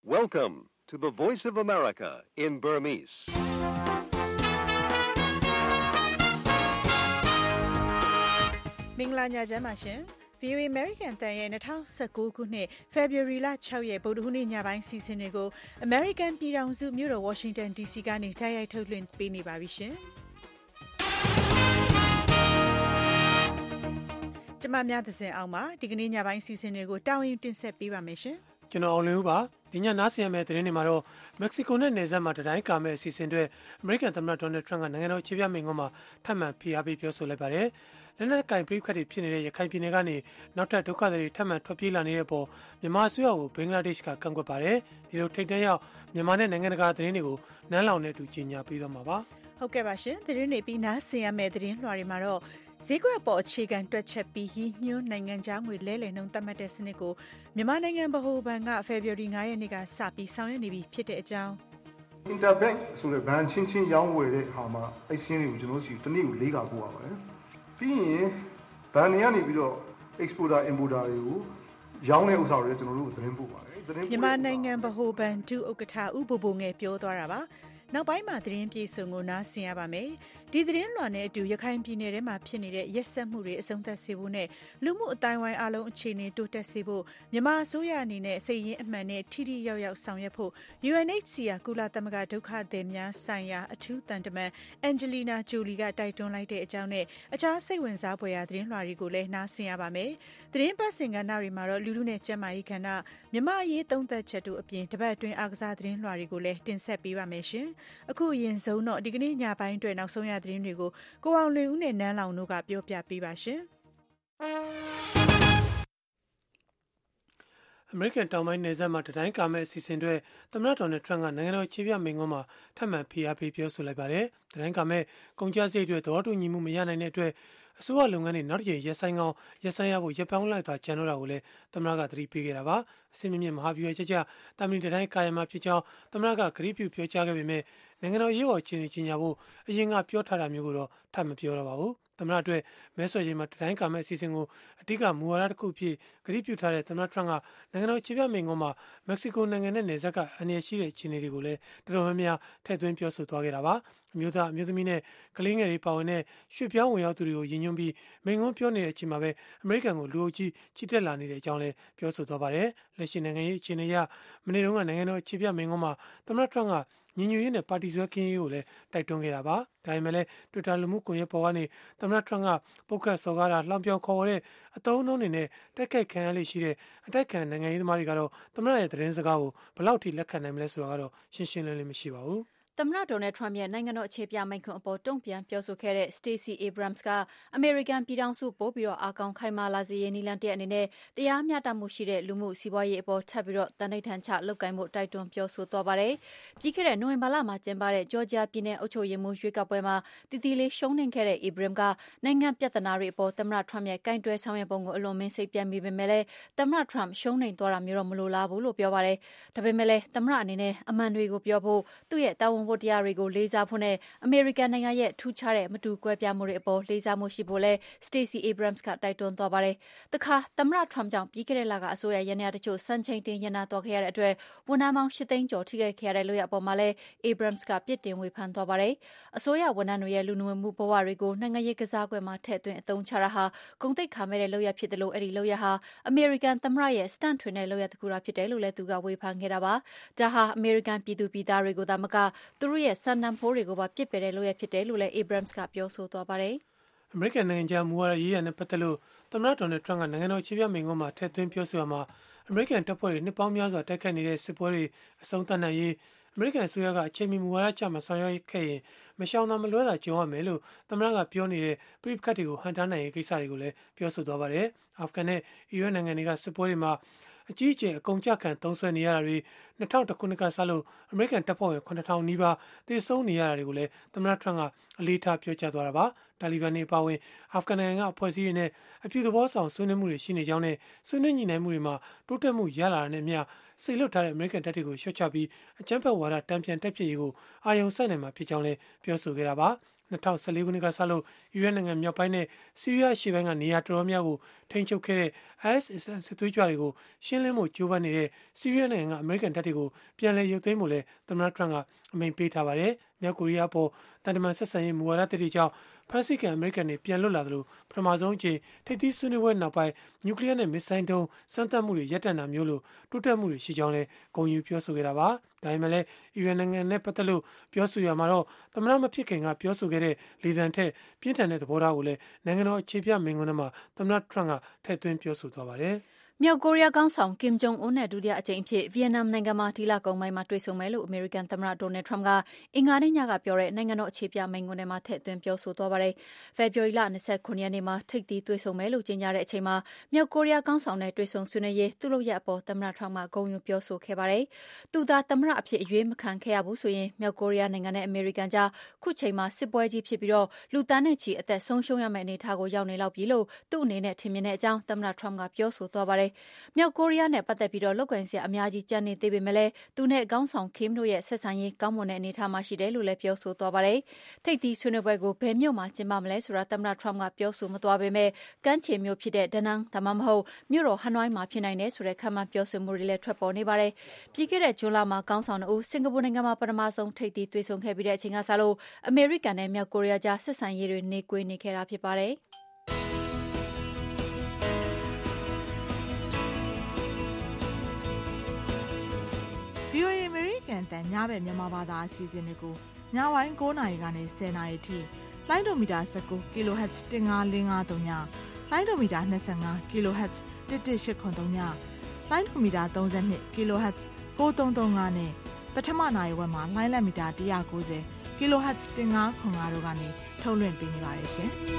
Welcome to the Voice of America in Burmese. ။မင်္ဂလာညချမ်းပါရှင်။ VOA American တန်ရဲ့2019ခုနှစ် February လ6ရက်ဗုဒ္ဓဟူးနေ့ညပိုင်းစီစဉ်တွေကို American ပြည်ထောင်စုမြို့တော် Washington DC ကနေတိုက်ရိုက်ထုတ်လွှင့်ပေးနေပါပြီရှင်။ကျွန်မများသစဉ်အောင်ပါဒီကနေ့ညပိုင်းစီစဉ်တွေကိုတာဝန်တင်ဆက်ပေးပါမယ်ရှင်။ကျွန်တော်အောင်လင်းဦးပါဒီညနားဆင်ရမယ့်သတင်းတွေမှာတော့မက္ကဆီကိုနဲ့နယ်စပ်မှာတတိုင်းကာမဲ့အစီအစဉ်တွေအမေရိကန်သမ္မတဒေါ်နယ်ထရန့်ကနိုင်ငံတော်ခြေပြမိန့်ခွန်းမှာထပ်မံဖိအားပေးပြောဆိုလိုက်ပါတယ်။လက်နက်ကင်ပြိခတ်တွေဖြစ်နေတဲ့ရခိုင်ပြည်နယ်ကနေနောက်ထပ်ဒုက္ခသည်တွေထပ်မံထွက်ပြေးလာနေတဲ့ပေါ်မြန်မာအစိုးရကိုဘင်္ဂလားဒေ့ရှ်ကကန့်ကွက်ပါတယ်။ဒီလိုထိပ်တန်းရောက်မြန်မာနဲ့နိုင်ငံတကာသတင်းတွေကိုနန်းလောင်နဲ့အတူကြီးညာပေးသွားမှာပါ။ဟုတ်ကဲ့ပါရှင်သတင်းတွေပြီးနားဆင်ရမယ့်သတင်းလွှာတွေမှာတော့ဈေးကွက်ပေါ်အခြေခံတွက်ချက်ပြီးရည်ညွှန်းနိုင်ငံခြားငွေလဲလှယ်နှုန်းသတ်မှတ်တဲ့စနစ်ကိုမြန်မာနိုင်ငံဗဟိုဘဏ်က February 9 ရက်နေ့ကစပြီးဆောင်ရွက်နေပြီဖြစ်တဲ့အကြောင်း Interbank ဆိုတဲ့ဘဏ်ချင်းရောင်းဝယ်တဲ့ဟာမှာအစင်းတွေကိုကျွန်တော်စီတနေ့ကို၄ခါပို့ရပါတယ်။ပြီးရင်ဘဏ်တွေကနေပြီးတော့ exporter importer တွေကိုရောင်းတဲ့ဥစ္စာတွေကျွန်တော်တို့သတင်းပို့ပါတယ်။မြန်မာနိုင်ငံဗဟိုဘဏ်ဒုဥက္ကဋ္ဌဦးဘိုဘိုငယ်ပြောသွားတာပါ။နောက်ပိုင်းမှာသတင်းပြေဆုံးကိုနားဆင်ရပါမယ်။ဒီသတင်းလွှာနဲ့အတူရခိုင်ပြည်နယ်ထဲမှာဖြစ်နေတဲ့ရက်စက်မှုတွေအဆုံးသတ်စေဖို့နဲ့လူမှုအတိုင်းဝိုင်းအလုံးအခြေအနေတိုးတက်စေဖို့မြန်မာအစိုးရအနေနဲ့စိတ်ရင်းအမှန်နဲ့ထိထိရောက်ရောက်ဆောင်ရွက်ဖို့ UNHCR ကုလသမဂ္ဂဒုက္ခသည်များဆိုင်ရာအထူးတန်တမန်အန်ဂျလီနာဂျိုလီကတိုက်တွန်းလိုက်တဲ့အကြောင်းနဲ့အခြားစိတ်ဝင်စားဖွယ်ရာသတင်းလွှာတွေကိုလည်းနားဆင်ရပါမယ်။သတင်းပတ်စင်ကဏ္ဍတွေမှာတော့လူလူနဲ့ကျန်းမာရေးကဏ္ဍမြန်မာအရေးသုံးသပ်ချက်တို့အပြင်တပတ်အတွင်းအားကစားသတင်းလွှာတွေကိုလည်းတင်ဆက်ပေးပါမယ်ရှင်။အခုအရင်ဆုံးတော့ဒီကနေ့ညပိုင်းအတွက်နောက်ဆုံးရသတင်းတွေကိုကိုအောင်လွင်ဦးနဲ့နန်းလောင်တို့ကပြောပြပေးပါရှင်။အမေရိကန်တောင်ပိုင်းနယ်စပ်မှာတတိုင်းကာမဲ့အစီအစဉ်တွေသမ္မတဒေါ်နယ်ထရန့်ကနိုင်ငံတော်ခြေပြမိန့်ခွန်းမှာထပ်မံဖိအားပေးပြောဆိုလိုက်ပါတယ်။တတိုင်းကာမဲ့ကုန်ကျစရိတ်တွေသဘောတူညီမှုမရနိုင်တဲ့အတွက်အစိုးရလုပ်ငန်းတွေနောက်တစ်ချိန်ရက်ဆိုင်ရဖို့ရပ်ပေါင်းလိုက်တာကြံတော့တာကိုလည်းသမ္မတကသတိပေးခဲ့တာပါ။အစင်းမြင့်မဟာဗျူဟာချက်တာမန်တတိုင်းကာယမှာဖြစ်ကြောင်းသမ္မတကဂရုပြုပြောကြားခဲ့ပေမဲ့နိုင်ငံတော်ရေးပေါ်အခြေအနေကြီးညာဖို့အရင်ကပြောထားတာမျိုးကိုတော့ထပ်မပြောတော့ပါဘူး။သမ္မတအတွက်မဲဆွယ်ချိန်မှာတတိုင်းကာမဲ့အစီအစဉ်ကိုအဓိကမူဝါဒတစ်ခုဖြစ်ဂရုပြုထားတဲ့သမ္မတထရန့်ကနိုင်ငံတော်ခြေပြမိန့်ခွန်းမှာမက္ကဆီကိုနိုင်ငံနဲ့နယ်စပ်ကအန္တရာယ်ရှိတဲ့အခြေအနေတွေကိုလည်းတော်တော်များများထည့်သွင်းပြောဆိုသွားခဲ့တာပါ။အမျိုးသားအမျိုးသမီးနဲ့ကလေးငယ်တွေပါဝင်တဲ့ရွှေ့ပြောင်းဝင်ရောက်သူတွေကိုရည်ညွှန်းပြီးမိန့်ခွန်းပြောနေတဲ့အချိန်မှာပဲအမေရိကန်ကိုလူအုပ်ကြီးချီတက်လာနေတဲ့အကြောင်းလည်းပြောဆိုသွားပါတယ်။လက်ရှိနိုင်ငံရေးအခြေအနေအရမနေ့တုန်းကနိုင်ငံတော်ခြေပြမိန့်ခွန်းမှာသမ္မတထရန့်ကညီညွတ်ရေးနဲ့ပါတီဆွဲခင်းရေးကိုလည်းတိုက်တွန်းခဲ့တာပါ။ဒါပေမဲ့လည်း Twitter လူမှုကွန်ရက်ပေါ်ကနေသမ္မတထရန့်ကပုတ်ခတ်စော်ကားတာလှောင်ပြောင်ခေါ်ဝေါ်တဲ့အသုံးအနှုန်းတွေနဲ့တိုက်ခိုက်ခံရလိမ့်ရှိတဲ့အတိုက်ခံနိုင်ငံရေးသမားတွေကတော့သမ္မတရဲ့သတင်းစကားကိုဘယ်လောက်ထိလက်ခံနိုင်မလဲဆိုတာကတော့ရှင်းရှင်းလင်းလင်းမရှိပါဘူး။သမ္မတဒေါ်နယ်ထရန့်ရဲ့နိုင်ငံတော်အခြေပြမိန့်ခွန်းအပေါ်တုံ့ပြန်ပြောဆိုခဲ့တဲ့ Stacey Abrams ကအမေရိကန်ပြည်ထောင်စုပို့ပြီးအားကောင်းခိုင်မာလာစေရေးနည်းလမ်းတစ်အနေနဲ့တရားမျှတမှုရှိတဲ့လူမှုစီးပွားရေးအပေါ်ထပ်ပြီးတန်ဋိဌာန်ချလုပ်ကိုင်မှုတိုက်တွန်းပြောဆိုသွားပါတယ်။ပြီးခဲ့တဲ့နိုဝင်ဘာလမှာကျင်းပတဲ့ဂျော်ဂျီယာပြည်နယ်အုပ်ချုပ်ရေးမှူးရွေးကောက်ပွဲမှာတည်တည်လေးရှုံးနိမ့်ခဲ့တဲ့ Abrams ကနိုင်ငံပြဿနာတွေအပေါ်သမ္မတထရန့်ရဲ့ကင်တွယ်ဆောင်ရွက်ပုံကိုအလွန်မင်းစိတ်ပြတ်မိပေမဲ့လည်းသမ္မတထရန့်ရှုံးနိမ့်သွားတာမျိုးတော့မလိုလားဘူးလို့ပြောပါတယ်။ဒါပေမဲ့လည်းသမ္မတအနေနဲ့အမှန်တွေကိုပြောဖို့သူ့ရဲ့တာဝန်ဝတ္တရားတွေကိုလေးစားဖို့နဲ့အမေရိကန်နိုင်ငံရဲ့ထူးခြားတဲ့မတူကွဲပြားမှုတွေအပေါ်လေးစားမှုရှိဖို့လဲ Stacey Abrams ကတိုက်တွန်းသွားပါတယ်။တခါသမ္မတထရန့်ကြောင့်ပြီးခဲ့တဲ့လကအစိုးရရန်ရာတချို့စံချိန်တင်ရန်နာသွားခဲ့ရတဲ့အတွက်ဝန်ထမ်းပေါင်း8သိန်းကျော်ထိခိုက်ခဲ့ရတဲ့လို့ရအပေါ်မှာလဲ Abrams ကပြစ်တင်ဝေဖန်သွားပါတယ်။အစိုးရဝန်ထမ်းတွေရဲ့လူနမှုဘဝတွေကိုနိုင်ငံရေးကစားကွက်မှာထည့်သွင်းအသုံးချတာဟာဂုဏ်သိက္ခာမဲ့တဲ့လုပ်ရဖြစ်တယ်လို့အဲ့ဒီလုပ်ရဟာအမေရိကန်သမ္မတရဲ့ stunt ထွင်တဲ့လုပ်ရတစ်ခုဖြစ်တယ်လို့လဲသူကဝေဖန်ခဲ့တာပါ။ဒါဟာအမေရိကန်ပြည်သူပြည်သားတွေကိုသာမကသူတို့ရဲ့စံတန်ဖိုးတွေကိုပါပြစ်ပယ်တဲ့လုပ်ရဖြစ်တယ်လို့လည်း Abrams ကပြောဆိုသွားပါတယ်။အမေရိကန်နိုင်ငံခြားမူဝါဒရေးရာနဲ့ပတ်သက်လို့သမ္မတဒေါ်နယ်ထရန့်ကနိုင်ငံတော်ခြေပြမိန့်ခွန်းမှာထည့်သွင်းပြောဆိုရမှာအမေရိကန်တပ်ဖွဲ့တွေနှစ်ပေါင်းများစွာတိုက်ခိုက်နေတဲ့စစ်ပွဲတွေအဆုံးသတ်နိုင်ရေးအမေရိကန်အစိုးရကအချိန်မီမူဝါဒချမှဆောင်ရွက်ခဲ့ရင်မရှောင်သာမလွဲသာကြုံရမယ်လို့သမ္မတကပြောနေတဲ့ပြည်ပခတ်တွေကိုဟန်တားနိုင်ရေးကိစ္စတွေကိုလည်းပြောဆိုသွားပါတယ်။အာဖဂန်နဲ့အီရတ်နိုင်ငံတွေကစစ်ပွဲတွေမှာအကြီးအကျယ်အကုန်ကြခံသုံးဆွဲနေရတာတွေ2001ခုနှစ်ကစလို့အမေရိကန်တပ်ဖွဲ့ဝင်9000နီးပါးသေဆုံးနေရတာတွေကိုလည်းသမ္မတထရန့်ကအလေးထားပြောကြားသွားတာပါတာလီဘန်တွေအပါအဝင်အာဖဂန်နိုင်ငံကအဖွဲ့အစည်းတွေနဲ့အပြုသဘောဆောင်ဆွေးနွေးမှုတွေရှိနေကြောင်းနဲ့ဆွေးနွေးညှိနှိုင်းမှုတွေမှာတိုးတက်မှုရလာတာနဲ့အမျှစိတ်လွတ်ထားတဲ့အမေရိကန်တပ်တွေကိုရှော့ချပြီးအကြမ်းဖက်ဝါဒတံပြန်တက်ပြည့်ရေးကိုအာရုံစိုက်နိုင်မှာဖြစ်ကြောင်းလည်းပြောဆိုခဲ့တာပါ2014ခုနှစ်ကစလို့အီရတ်နိုင်ငံမြောက်ပိုင်းနဲ့ဆီးရီးယားအရှေ့ပိုင်းကနေရာတော်တော်များကိုထိန်းချုပ်ခဲ့တဲ့ IS အစ္စလာမ်စစ်သွေးကြွတွေကိုရှင်းလင်းမှုကြိုးပမ်းနေတဲ့ဆီးရီးယားနိုင်ငံကအမေရိကန်တပ်တွေကိုပြန်လည်ရုပ်သိမ်းဖို့လည်းသမ္မတထရန့်ကအမိန့်ပေးထားပါတယ်။မြောက်ကိုရီးယားပေါ်တန်တမန်ဆက်ဆံရေးမူဝါဒသစ်ကြောင့်ဖမ်းဆီးခံအမေရိကန်တွေပြန်လွတ်လာသလိုပထမဆုံးအကြိမ်ထိပ်သီးဆွေးနွေးပွဲနောက်ပိုင်းနျူကလ িয়ার နဲ့မစ်ဇိုင်းဒုံးစမ်းသပ်မှုတွေရပ်တန့်တာမျိုးလိုတိုးတက်မှုတွေရှိကြောင်းလည်းဂုဏ်ယူပြောဆိုခဲ့တာပါ။ဒါပေမဲ့လည်းအီရန်နိုင်ငံနဲ့ပတ်သက်လို့ပြောဆိုရမှာတော့သမ္မတမဖြစ်ခင်ကပြောဆိုခဲ့တဲ့လေသံထက်ပြင်းထန်တဲ့သဘောထားကိုလည်းနိုင်ငံတော်အခြေပြမိန့်ခွန်းထဲမှာသမ္မတထရန့်ကထည့်သွင်းပြောဆိုသွားပါတယ်။မြောက်ကိုရီးယားခေါင်းဆောင်ကင်ဂျုံအွန်းနဲ့ဒုတိယအကြိမ်အဖြစ်ဗီယက်နမ်နိုင်ငံမှာဒီလကုန်ပိုင်းမှာတွေ့ဆုံမယ်လို့အမေရိကန်သမ္မတဒေါ်နယ်ထရန့်ကအင်္ဂါနေ့ညကပြောတဲ့နိုင်ငံတော်အခြေပြမိန့်ခွန်းထဲမှာထည့်သွင်းပြောဆိုသွားပါတယ်။ဖေဖော်ဝါရီလ29ရက်နေ့မှာထိပ်သီးတွေ့ဆုံမယ်လို့ကြေညာတဲ့အချိန်မှာမြောက်ကိုရီးယားခေါင်းဆောင်နဲ့တွေ့ဆုံဆွေးနွေးရေးသူ့လုပ်ရပ်အပေါ်သမ္မတထရန့်ကဂုဏ်ယူပြောဆိုခဲ့ပါတယ်။သူသာသမ္မတအဖြစ်အရွေးမခံခဲ့ရဘူးဆိုရင်မြောက်ကိုရီးယားနိုင်ငံနဲ့အမေရိကန်ကြားခုချိန်မှာစစ်ပွဲကြီးဖြစ်ပြီးလူသန်းနဲ့ချီအသက်ဆုံးရှုံးရမယ့်အနေအထားကိုရောက်နေလောက်ပြီလို့သူ့အနေနဲ့ထင်မြင်တဲ့အကြောင်းသမ္မတထရန့်ကပြောဆိုသွားပါတယ်။မြောက်ကိုရီးယားနဲ့ပတ်သက်ပြီးလုပ်ကိုင်စရာအများကြီးကျန်နေသေးပေမဲ့လည်းသူနဲ့ခေါင်းဆောင်ကင်တို့ရဲ့ဆက်ဆံရေးကောင်းမွန်တဲ့အနေအထားမှာရှိတယ်လို့လည်းပြောဆိုသွားပါတယ်။ထိပ်သီးဆွေးနွေးပွဲကိုဘယ်မြို့မှာကျင်းပမလဲဆိုတာသမ္မတထရန့်ကပြောဆိုမသွားပေမဲ့ကမ်းခြေမြို့ဖြစ်တဲ့ဒနန်းဒါမှမဟုတ်မြို့တော်ဟနွိုင်းမှာဖြစ်နိုင်တယ်ဆိုတဲ့ခန့်မှန်းပြောဆိုမှုတွေလည်းထွက်ပေါ်နေပါတယ်။ပြီးခဲ့တဲ့ဇွန်လမှာခေါင်းဆောင်တို့စင်ကာပူနိုင်ငံမှာပထမဆုံးထိပ်သီးတွေ့ဆုံခဲ့ပြီးတဲ့အချိန်ကစလို့အမေရိကန်နဲ့မြောက်ကိုရီးယားကြားဆက်ဆံရေးတွေနှေးကွေးနေခဲ့တာဖြစ်ပါတယ်။ VOA အမေရိကန်တန်ညဘက်မြန်မာဘာသာအစီအစဉ်တွေကိုညပိုင်း9:00နာရီကနေ10:00နာရီထိလိုင်းဒိုမီတာ19 kHz 15553ညလိုင်းဒိုမီတာ25 kHz 11883ညလိုင်းဒိုမီတာ32 kHz 9335နဲ့ပထမနာရီဝက်မှာလိုင်းလက်မီတာ190 kHz 1505တို့ကနေထုတ်လွှင့်ပေးနေပါတယ်ရှင်။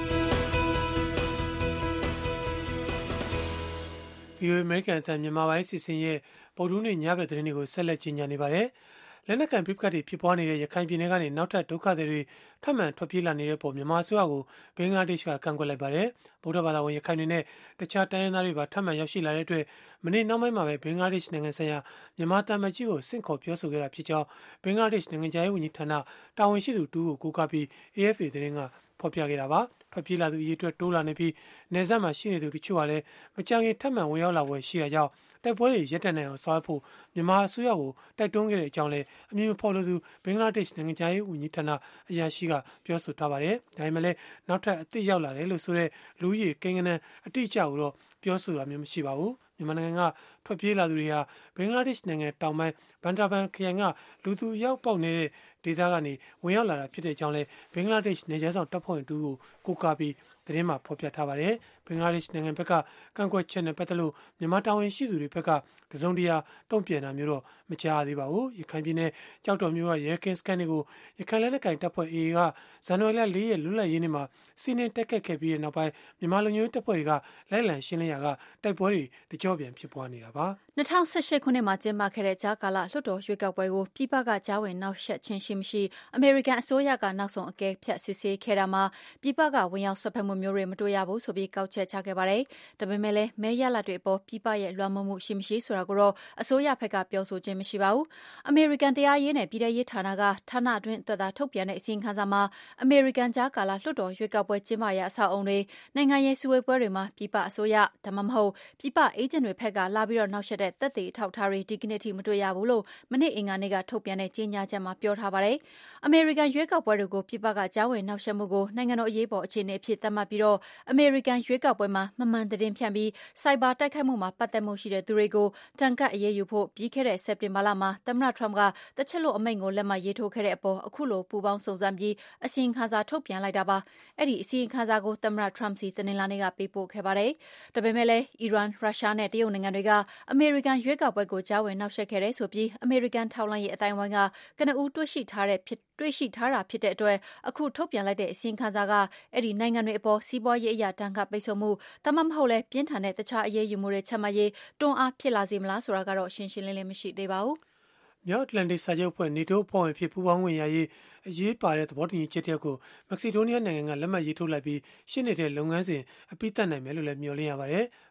VOA အမေရိကန်အသံမြန်မာပိုင်းစီစဉ်ရဲ့ဗုဒ္ဓဟူးနေ့ညဘက်သတင်းတွေကိုဆက်လက်ကြီးညာနေပါတယ်။လက်နက်ကန်ပြစ်ခတ်တွေဖြစ်ပွားနေတဲ့ရခိုင်ပြည်နယ်ကနေနောက်ထပ်ဒုက္ခသည်တွေထပ်မံထွက်ပြေးလာနေတဲ့ပုံမြန်မာအစိုးရကိုဘင်္ဂလားဒေ့ရှ်ကကန့်ကွက်လိုက်ပါတယ်။ဗုဒ္ဓဘာသာဝင်ရခိုင်တွေနဲ့တခြားတိုင်းရင်းသားတွေပါထပ်မံရောက်ရှိလာတဲ့အတွက်မနေ့နောက်ပိုင်းမှာပဲဘင်္ဂလားဒေ့ရှ်နိုင်ငံဆိုင်ရာမြန်မာတမန်ကြီးကိုဆင့်ခေါ်ပြောဆိုခဲ့တာဖြစ်ကြောင်းဘင်္ဂလားဒေ့ရှ်နိုင်ငံခြားရေးဝန်ကြီးဌာနတာဝန်ရှိသူတူကိုကိုးကားပြီး AFA သတင်းကဖော်ပြခဲ့တာပါ။ထွက်ပြေးလာသူအရေအတွက်တိုးလာနေပြီးနယ်စပ်မှာရှိနေသူတချို့ကလည်းမကြခင်ထပ်မံဝင်ရောက်လာပွဲရှိတာကြောင့်တိုက်ပွဲတွေရပ်တန့်နိုင်အောင်ဆောင်ရွက်ဖို့မြန်မာအစိုးရကိုတိုက်တွန်းခဲ့တဲ့အကြောင်းလည်းအမည်မဖော်လိုသူဘင်္ဂလားဒေ့ရှ်နိုင်ငံခြားရေးဝန်ကြီးဌာနအရာရှိကပြောဆိုထားပါတယ်။ဒါပေမဲ့လည်းနောက်ထပ်အသစ်ရောက်လာတယ်လို့ဆိုတဲ့လူဦးရေကိန်းဂဏန်းအတိအကျကိုတော့ပြောဆိုတာမျိုးမရှိပါဘူး။မြန်မာနိုင်ငံကထွက်ပြေးလာသူတွေဟာဘင်္ဂလားဒေ့ရှ်နိုင်ငံတောင်ပိုင်းဘန်ဒါဘန်ခရိုင်ကလူသူအရောက်ပေါက်နေတဲ့ဒေသကနေဝင်ရောက်လာတာဖြစ်တဲ့အကြောင်းလည်းဘင်္ဂလားဒေ့ရှ်နယ်ခြားဆောင်တပ်ဖွဲ့ဝင်တူကိုကိုးကားပြီးသတင်းမှာဖော်ပြထားပါတယ်။ဘင်္ဂလားဒေ့ရှ်နိုင်ငံဘက်ကကန့်ကွက်ချက်နဲ့ပတ်သက်လို့မြန်မာတာဝန်ရှိသူတွေဘက်ကတစုံတရာတုံ့ပြန်တာမျိုးတော့မကြားသေးပါဘူး။ရခိုင်ပြည်နယ်ကြောက်တော်မြို့ကရဲကင်းစကန်တွေကိုရခိုင်လက်နက်ကိုင်တပ်ဖွဲ့ AA ကဇန်နဝါရီလ4ရက်လွတ်လပ်ရေးနေ့မှာစီးနင်းတက်ခတ်ခဲ့ပြီးတဲ့နောက်ပိုင်းမြန်မာလူမျိုးတပ်ဖွဲ့တွေကလိုက်လံရှင်းလင်းရာကတိုက်ပွဲတွေတကြော့ပြန်ဖြစ်ပွားနေတာပါ။2018ခုနှစ်မှာကျင်းပခဲ့တဲ့ကြားကာလလွှတ်တော်ရွေးကောက်ပွဲကိုပြည်ပကကြားဝင်နှောက်ယှက်ခြင်းရှိမရှိအမေရိကန်အစိုးရကနောက်ဆုံးအကဲဖြတ်စစ်ဆေးခဲ့တာမှာပြည်ပကဝင်ရောက်ဆွတ်ဖက်မှုမျိုးတွေမတွေ့ရဘူးဆိုပြီးကောက်ချက်ချခဲ့ပါတယ်။ဒါပေမဲ့လည်းမဲရလဒ်တွေအပေါ်ပြည်ပရဲ့လွှမ်းမိုးမှုရှိမရှိဆိုတာကိုတော့အစိုးရဘက်ကပြောဆိုခြင်းမရှိပါဘူး။အမေရိကန်တရားရေးနဲ့ပြည်ထရေးဌာနကဌာနတွင်းသက်သာထုတ်ပြန်တဲ့အစီရင်ခံစာမှာအမေရိကန်ကြားကာလလွှတ်တော်ရွေးကောက်ပွဲကျင်းပရာအဆောက်အုံတွေနိုင်ငံရေးစုဝေးပွဲတွေမှာပြည်ပအစိုးရဒါမှမဟုတ်ပြည်ပအေဂျင့်တွေဘက်ကလာပြီးတော့နှောက်ယှက်တဲ့သက်သေအထောက်အထားတွေဒီကနေ့ထိမတွေ့ရဘူးလို့မနေ့အင်္ဂါနေ့ကထုတ်ပြန်တဲ့ကြေညာချက်မှာပြောထားပါတယ်။အမေရိကန်ရွေးကောက်ပွဲတွေကိုပြည်ပကကြားဝင်နှောက်ယှက်မှုကိုနိုင်ငံတော်အရေးပေါ်အခြေအနေအဖြစ်သတ်မှတ်ပြီးတော့အမေရိကန်ရွေးကောက်ပွဲမှာမမှန်သတင်းဖြန့်ပြီးစိုက်ဘာတိုက်ခိုက်မှုမှာပတ်သက်မှုရှိတဲ့သူတွေကိုတန်ခတ်အရေးယူဖို့ပြီးခဲ့တဲ့စက်တင်ဘာလမှာသမ္မတထရမ့်ကတချက်လို့အမိန့်ကိုလက်မှတ်ရေးထိုးခဲ့တဲ့အပေါ်အခုလိုပူပေါင်းစုံစမ်းပြီးအစီရင်ခံစာထုတ်ပြန်လိုက်တာပါ။အဲ့ဒီအစီရင်ခံစာကိုသမ္မတထရမ့်စီတနင်္လာနေ့ကပေးပို့ခဲ့ပါတယ်။ဒါပေမဲ့လည်းအီရန်ရုရှားနဲ့တရုတ်နိုင်ငံတွေကအမေရိကန်ရွေးကောက်ပွဲကိုကြားဝင်နှောက်ယှက်ခဲ့တယ်ဆိုပြီးအမေရိကန်ထောက်လှမ်းရေးအတိုင်းဝိုင်းကကနဦးတွေ့ရှိထားတာဖြစ်တဲ့အတွက်အခုထုတ်ပြန်လိုက်တဲ့အစီရင်ခံစာကအဲ့ဒီနိုင်ငံတွေအပေါ်စီးပွားရေးအရာတန်ခတ်ပိတ်ဆို့မှုဒါမှမဟုတ်လဲပြင်းထန်တဲ့တခြားအရေးယူမှုတွေချမှတ်ရေးတွန်းအားဖြစ်လာစေမလားဆိုတာကတော့ရှင်းရှင်းလင်းလင်းမရှိသေးပါဘူး။မြောက်အတ္တလန်တိတ်စာချုပ်အဖွဲ့နေတိုးအဖွဲ့ဝင်ဖြစ်ပူးပေါင်းဝင်ရရေးအရေးပါတဲ့သဘောတူညီချက်တွေကိုမက္ကဆီဒိုးနီးယားနိုင်ငံကလက်မှတ်ရေးထိုးလိုက်ပြီးရှင်းနေတဲ့လုပ်ငန်းစဉ်အပိသက်နိုင်မယ်လို့လည်းမျှော်လင့်ရပါတယ်။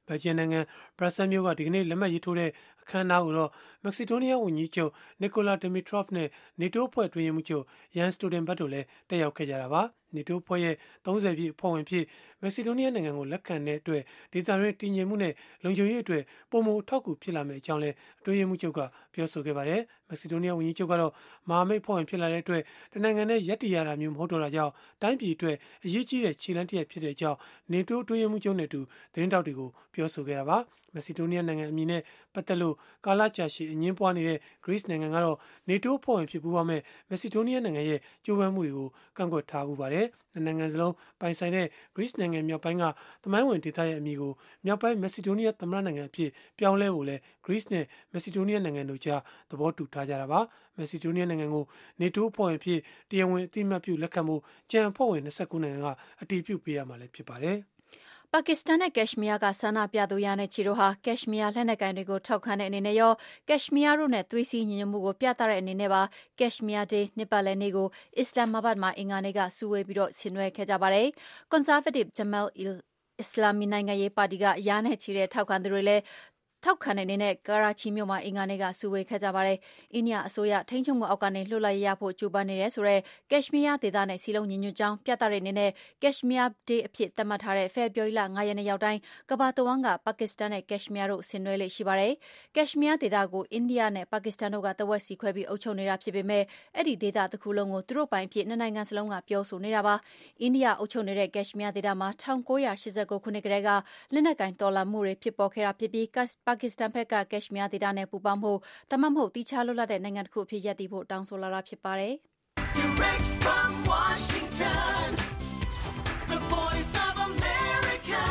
ဘယ်ဂျီယံနိုင်ငံဘရပ်ဆဲမြို့ကဒီကနေ့လက်မှတ်ရေးထိုးတဲ့အခမ်းအနားကိုတော့မက်ဆီဒိုးနီးယားဝန်ကြီးချုပ်နီကိုလာဒီမီထရော့ဖ်နဲ့နေတိုးအဖွဲ့အတွင်းရေးမှူးချုပ်ယန်စတိုဒင်ဘတ်တို့လည်းတက်ရောက်ခဲ့ကြတာပါနေတိုးအဖွဲ့ရဲ့30ပြည့်အဖွဲ့ဝင်ဖြစ်မက်ဆီဒိုးနီးယားနိုင်ငံကိုလက်ခံတဲ့အတွက်ဒေသတွင်းတည်ငြိမ်မှုနဲ့လုံခြုံရေးအတွက်ပုံမထောက်ကူဖြစ်လာမယ့်အကြောင်းလည်းအတွင်းရေးမှူးချုပ်ကပြောဆိုခဲ့ပါတယ်မက်ဆီဒိုးနီးယားဝန်ကြီးချုပ်ကတော့မဟာမိတ်အဖွဲ့ဝင်ဖြစ်လာတဲ့အတွက်တနိုင်ငံနဲ့ရပ်တည်ရတာမျိုးမဟုတ်တော့တာကြောင့်တိုင်းပြည်အတွက်အရေးကြီးတဲ့ခြေလှမ်းတစ်ရပ်ဖြစ်တဲ့အကြောင်းနေတိုးအတွင်းရေးမှူးချုပ်နဲ့အတူသတင်းတောက်တွေကိုပြောဆိုခဲ့တာပါမက်ဆီဒိုးနီးယားနိုင်ငံအမည်နဲ့ပတ်သက်လို့ကာလကြာရှည်အငင်းပွားနေတဲ့ Greece နိုင်ငံကတော့နေတိုးအဖွဲ့ဝင်ဖြစ်ပူးပေါင်းမဲ့မက်ဆီဒိုးနီးယားနိုင်ငံရဲ့ကြိုးပမ်းမှုတွေကိုကန့်ကွက်ထားမှုပါတယ်။နိုင်ငံစလုံးပိုင်ဆိုင်တဲ့ Greece နိုင်ငံမြောက်ပိုင်းကသမိုင်းဝင်ဒေသရဲ့အမည်ကိုမြောက်ပိုင်းမက်ဆီဒိုးနီးယားသမ္မတနိုင်ငံအဖြစ်ပြောင်းလဲဖို့လဲ Greece နဲ့မက်ဆီဒိုးနီးယားနိုင်ငံတို့ကြားသဘောတူထားကြတာပါ။မက်ဆီဒိုးနီးယားနိုင်ငံကိုနေတိုးအဖွဲ့ဝင်ဖြစ်တရားဝင်အသိအမှတ်ပြုလက်ခံမှုကြံအဖွဲ့ဝင်29နိုင်ငံကအတည်ပြုပေးရမှာလည်းဖြစ်ပါတယ်။ပါကစ္စတန်နဲ့ကက်ရှ်မီးယားကဆန္ဒပြသူရာနဲ့ချီတို့ဟာကက်ရှ်မီးယားလက်နက်ကိုင်တွေကိုထောက်ခံတဲ့အနေနဲ့ရောကက်ရှ်မီးယားတို့နဲ့သွေးစည်းညီညွတ်မှုကိုပြသတဲ့အနေနဲ့ပါကက်ရှ်မီးယားဒေးနှစ်ပတ်လည်နေ့ကိုအစ္စလာမ်မာဘတ်မှာအင်္ဂါနေ့ကစုဝေးပြီးဆင်နွှဲခဲ့ကြပါတယ်။ Conservative Jamaat Islami နိုင်ငံရေးပါတီကရာနဲ့ချီတဲ့ထောက်ခံသူတွေလည်းထောက်ခံတဲ့အနေနဲ့ကရာချီမြို့မှာအင်္ဂါနေ့ကစုဝေးခဲ့ကြပါတယ်။အိန္ဒိယအစိုးရထိန်းချုပ်မှုအောက်ကနေလွတ်လပ်ရေးရဖို့ကြိုးပမ်းနေတယ်ဆိုတဲ့ကက်ရှ်မီးယားဒေသနဲ့စီလုံးညီညွတ်ကြောင်းပြသတဲ့အနေနဲ့ကက်ရှ်မီးယားဒေးအဖြစ်သတ်မှတ်ထားတဲ့ဖေဖော်ဝါရီလ9ရက်နေ့ရောက်တိုင်းကမ္ဘာတဝန်းကပါကစ္စတန်နဲ့ကက်ရှ်မီးယားတို့ဆင်နွှဲလေ့ရှိပါတယ်။ကက်ရှ်မီးယားဒေသကိုအိန္ဒိယနဲ့ပါကစ္စတန်တို့ကတဝက်စီခွဲပြီးအုပ်ချုပ်နေတာဖြစ်ပေမဲ့အဲ့ဒီဒေသတစ်ခုလုံးကိုသူတို့ပိုင်အဖြစ်နှစ်နိုင်ငံစလုံးကပြောဆိုနေတာပါ။အိန္ဒိယအုပ်ချုပ်နေတဲ့ကက်ရှ်မီးယားဒေသမှာ1989ခုနှစ်ကတည်းကလက်နက်ကိုင်တော်လှန်မှုတွေဖြစ်ပေါ်ခဲ့တာဖြစ်ပြီးပါကစ္စတန်ဘက်ကကက်ရှ်မီးယားဒေသနဲ့ပူးပေါင်းဖို့ဒါမှမဟုတ်တိကျလွတ်လပ်တဲ့နိုင်ငံတစ်ခုအဖြစ်ရပ်တည်ဖို့တောင်းဆိုလာတာဖြစ်ပါတယ်။ Direct from Washington, the Voice of America,